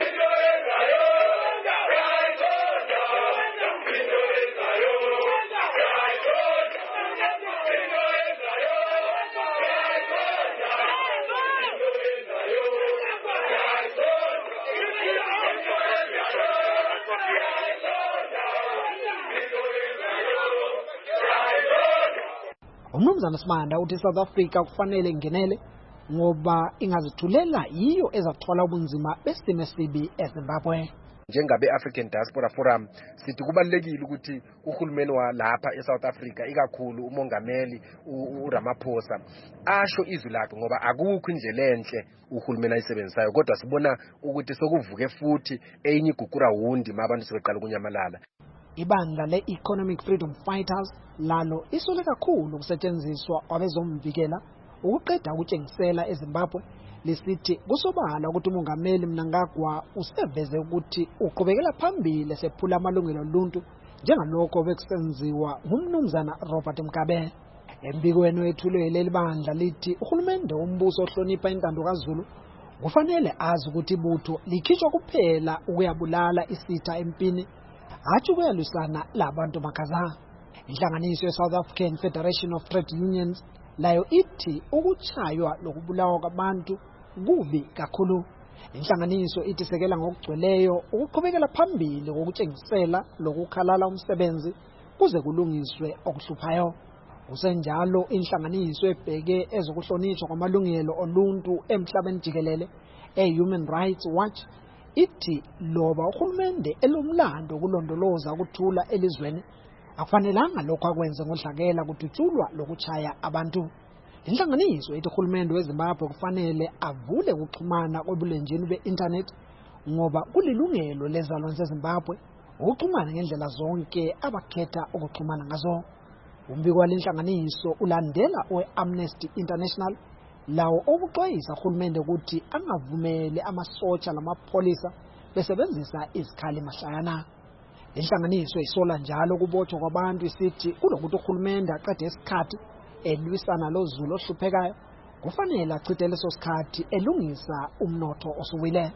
Umnumzana Sibanda uthi South Africa kufanele ingenele ngoba ingazithulela yiyo ezathola ubunzima besimo esibi eZimbabwe. Njengabe African Diaspora Forum sithi kubalekile ukuthi uhulumeni walapha eSouth Africa ikakhulu umongameli uRamaphosa asho izwi lakhe ngoba akukho indlela enhle uhulumeni ayisebenzisayo, kodwa sibona ukuthi sokuvuke futhi enye igugura wundi mabantu sebeqala kunyamalala. Ibandla le-Economic Freedom Fighters lalo isole kakhulu ukusetshenziswa kwabezomvikela ukuqeda ukutshengisela eZimbabwe, lisithi kusobala ukuthi umongameli Mnangagwa useveze ukuthi uqhubekela phambili sephula amalungelo oluntu njengalokho bekusenziwa ngumnumzana Robert Mugabe. Embikweni wethulwe leli bandla lithi uhulumende wombuso ohlonipha intando kaZulu kufanele azi ukuthi ibutho likhishwa kuphela ukuyabulala isitha empini, hatshi ukuyalwisana labantu makaza. Inhlanganiso ye-South African Federation of Trade Unions layo ithi ukuchaywa lokubulawa kwabantu kubi kakhulu. Inhlanganiso ithi sekela ngokugcweleyo ukuqhubekela phambili ngokutshengisela lokukhalala umsebenzi kuze kulungiswe okuhluphayo. Kusenjalo inhlanganiso ebheke ezokuhlonishwa kwamalungelo oluntu emhlabeni jikelele e-Human Rights Watch ithi loba uhulumende elomlando kulondoloza ukuthula elizweni akufanelanga lokho akwenze ngodlakela kudutshulwa lokuchaya abantu. Inhlanganiso ithi uhulumende weZimbabwe kufanele avule ukuxhumana kwebulenjini be-internet ngoba kulilungelo lezalwane zeZimbabwe ukuxhumana ngendlela zonke abakhetha ukuxhumana ngazo. Umbiko walenhlanganiso ulandela we-Amnesty International lawo okuxwayisa uhulumende ukuthi angavumele amasotsha lamapholisa besebenzisa izikhali mahlayana. Inhlanganiso isola njalo ukubotshwa kwabantu isithi kulokuthi uhulumende aqede isikhathi elwisana loZulu ohluphekayo kufanele achithe leso sikhathi elungisa umnotho osuwile.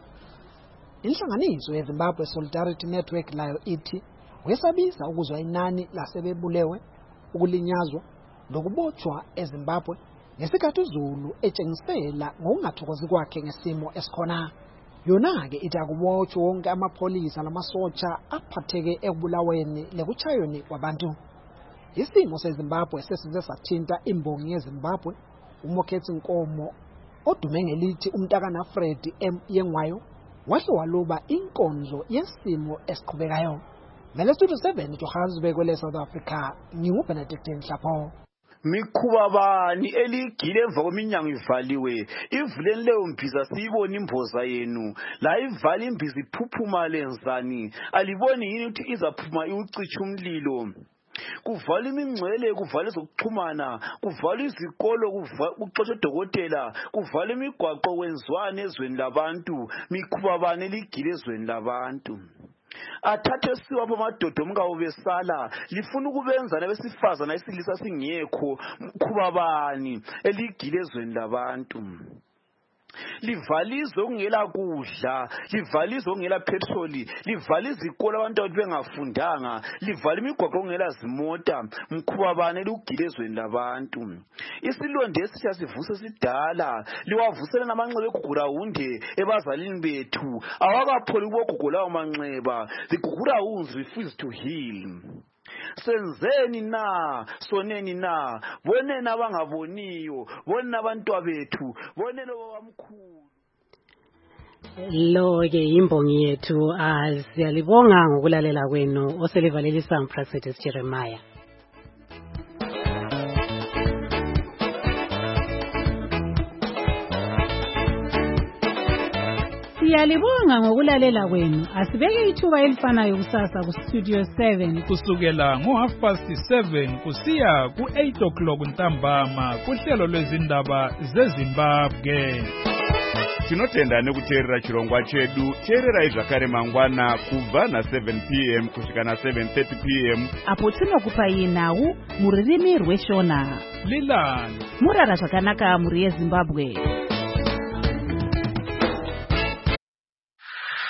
Inhlanganiso yeZimbabwe Solidarity Network layo ithi wesabisa ukuzwa inani lasebebulewe, ukulinyazwa lokubotshwa eZimbabwe ngesikhathi uZulu etshengisela ngokungathokozi kwakhe ngesimo esikhona. Yona-ke ithi akubotshwe wonke amapholisa lamasotsha aphatheke ekubulaweni lekuchayweni kwabantu. Isimo seZimbabwe sesize sathinta imbongi yeZimbabwe uMokhethi Nkomo odume ngelithi umntakana Fred M Yengwayo wahle waluba inkondlo yesimo esiqhubekayo. Ngale Studio seven Johannesburg kwele South Africa, nginguBenedict Nhlapho. Mikhuba bani eligile emva kweminyango ivaliwe, ivuleni leyo mbiza siyibona imboza yenu, la ivala imbiza iphuphuma lenzani, aliboni yini ukuthi izaphuma iucicha umlilo. Kuvala imingcwele, kuvala ezokuxhumana, kuvala izikolo, kuxotsha odokotela, kuvala imigwaqo wenzwane ezweni labantu. Mikhuba bani eligile ezweni labantu. Athathe siwa amadoda omkawo besala lifuna ukubenza nabesifazana isilisa singekho. Mkhuba bani eligile ezweni labantu. Livalize okungela kudla, livalize okungela petroli, livalize izikolo abantu abathi bengafundanga, livala imigwaqo okungela zimota. Mkhuba bani eligile ezweni labantu. Isilonde esisha sivuse sidala, liwavusela namanxeba egugura hunde ebazalini bethu. Awakapholi ukugugula lawo manxeba. The gugura wounds refuse to heal. Senzeni na, soneni na, boneni abangaboniyo, boneni abantwa bethu, boneni abamkhulu. Lo-ke imbongi yethu. Ah, siyalibonga ngokulalela kwenu. Oselivalelisa nguProfessor Jeremiah. Siyalibonga ngokulalela kwenu. Asibeke ithuba elifanayo kusasa ku Studio seven kusukela ngo half past seven kusiya ku eight o'clock ntambama kuhlelo lwezindaba zeZimbabwe. Tinotenda nekuteerera chirongwa chedu. Teererai zvakare mangwana kubva na seven p m kusvika na seven thirty p m apo tinokupai nhau mururimi rweshona. Lilani Murara zvakanaka muri yeZimbabwe.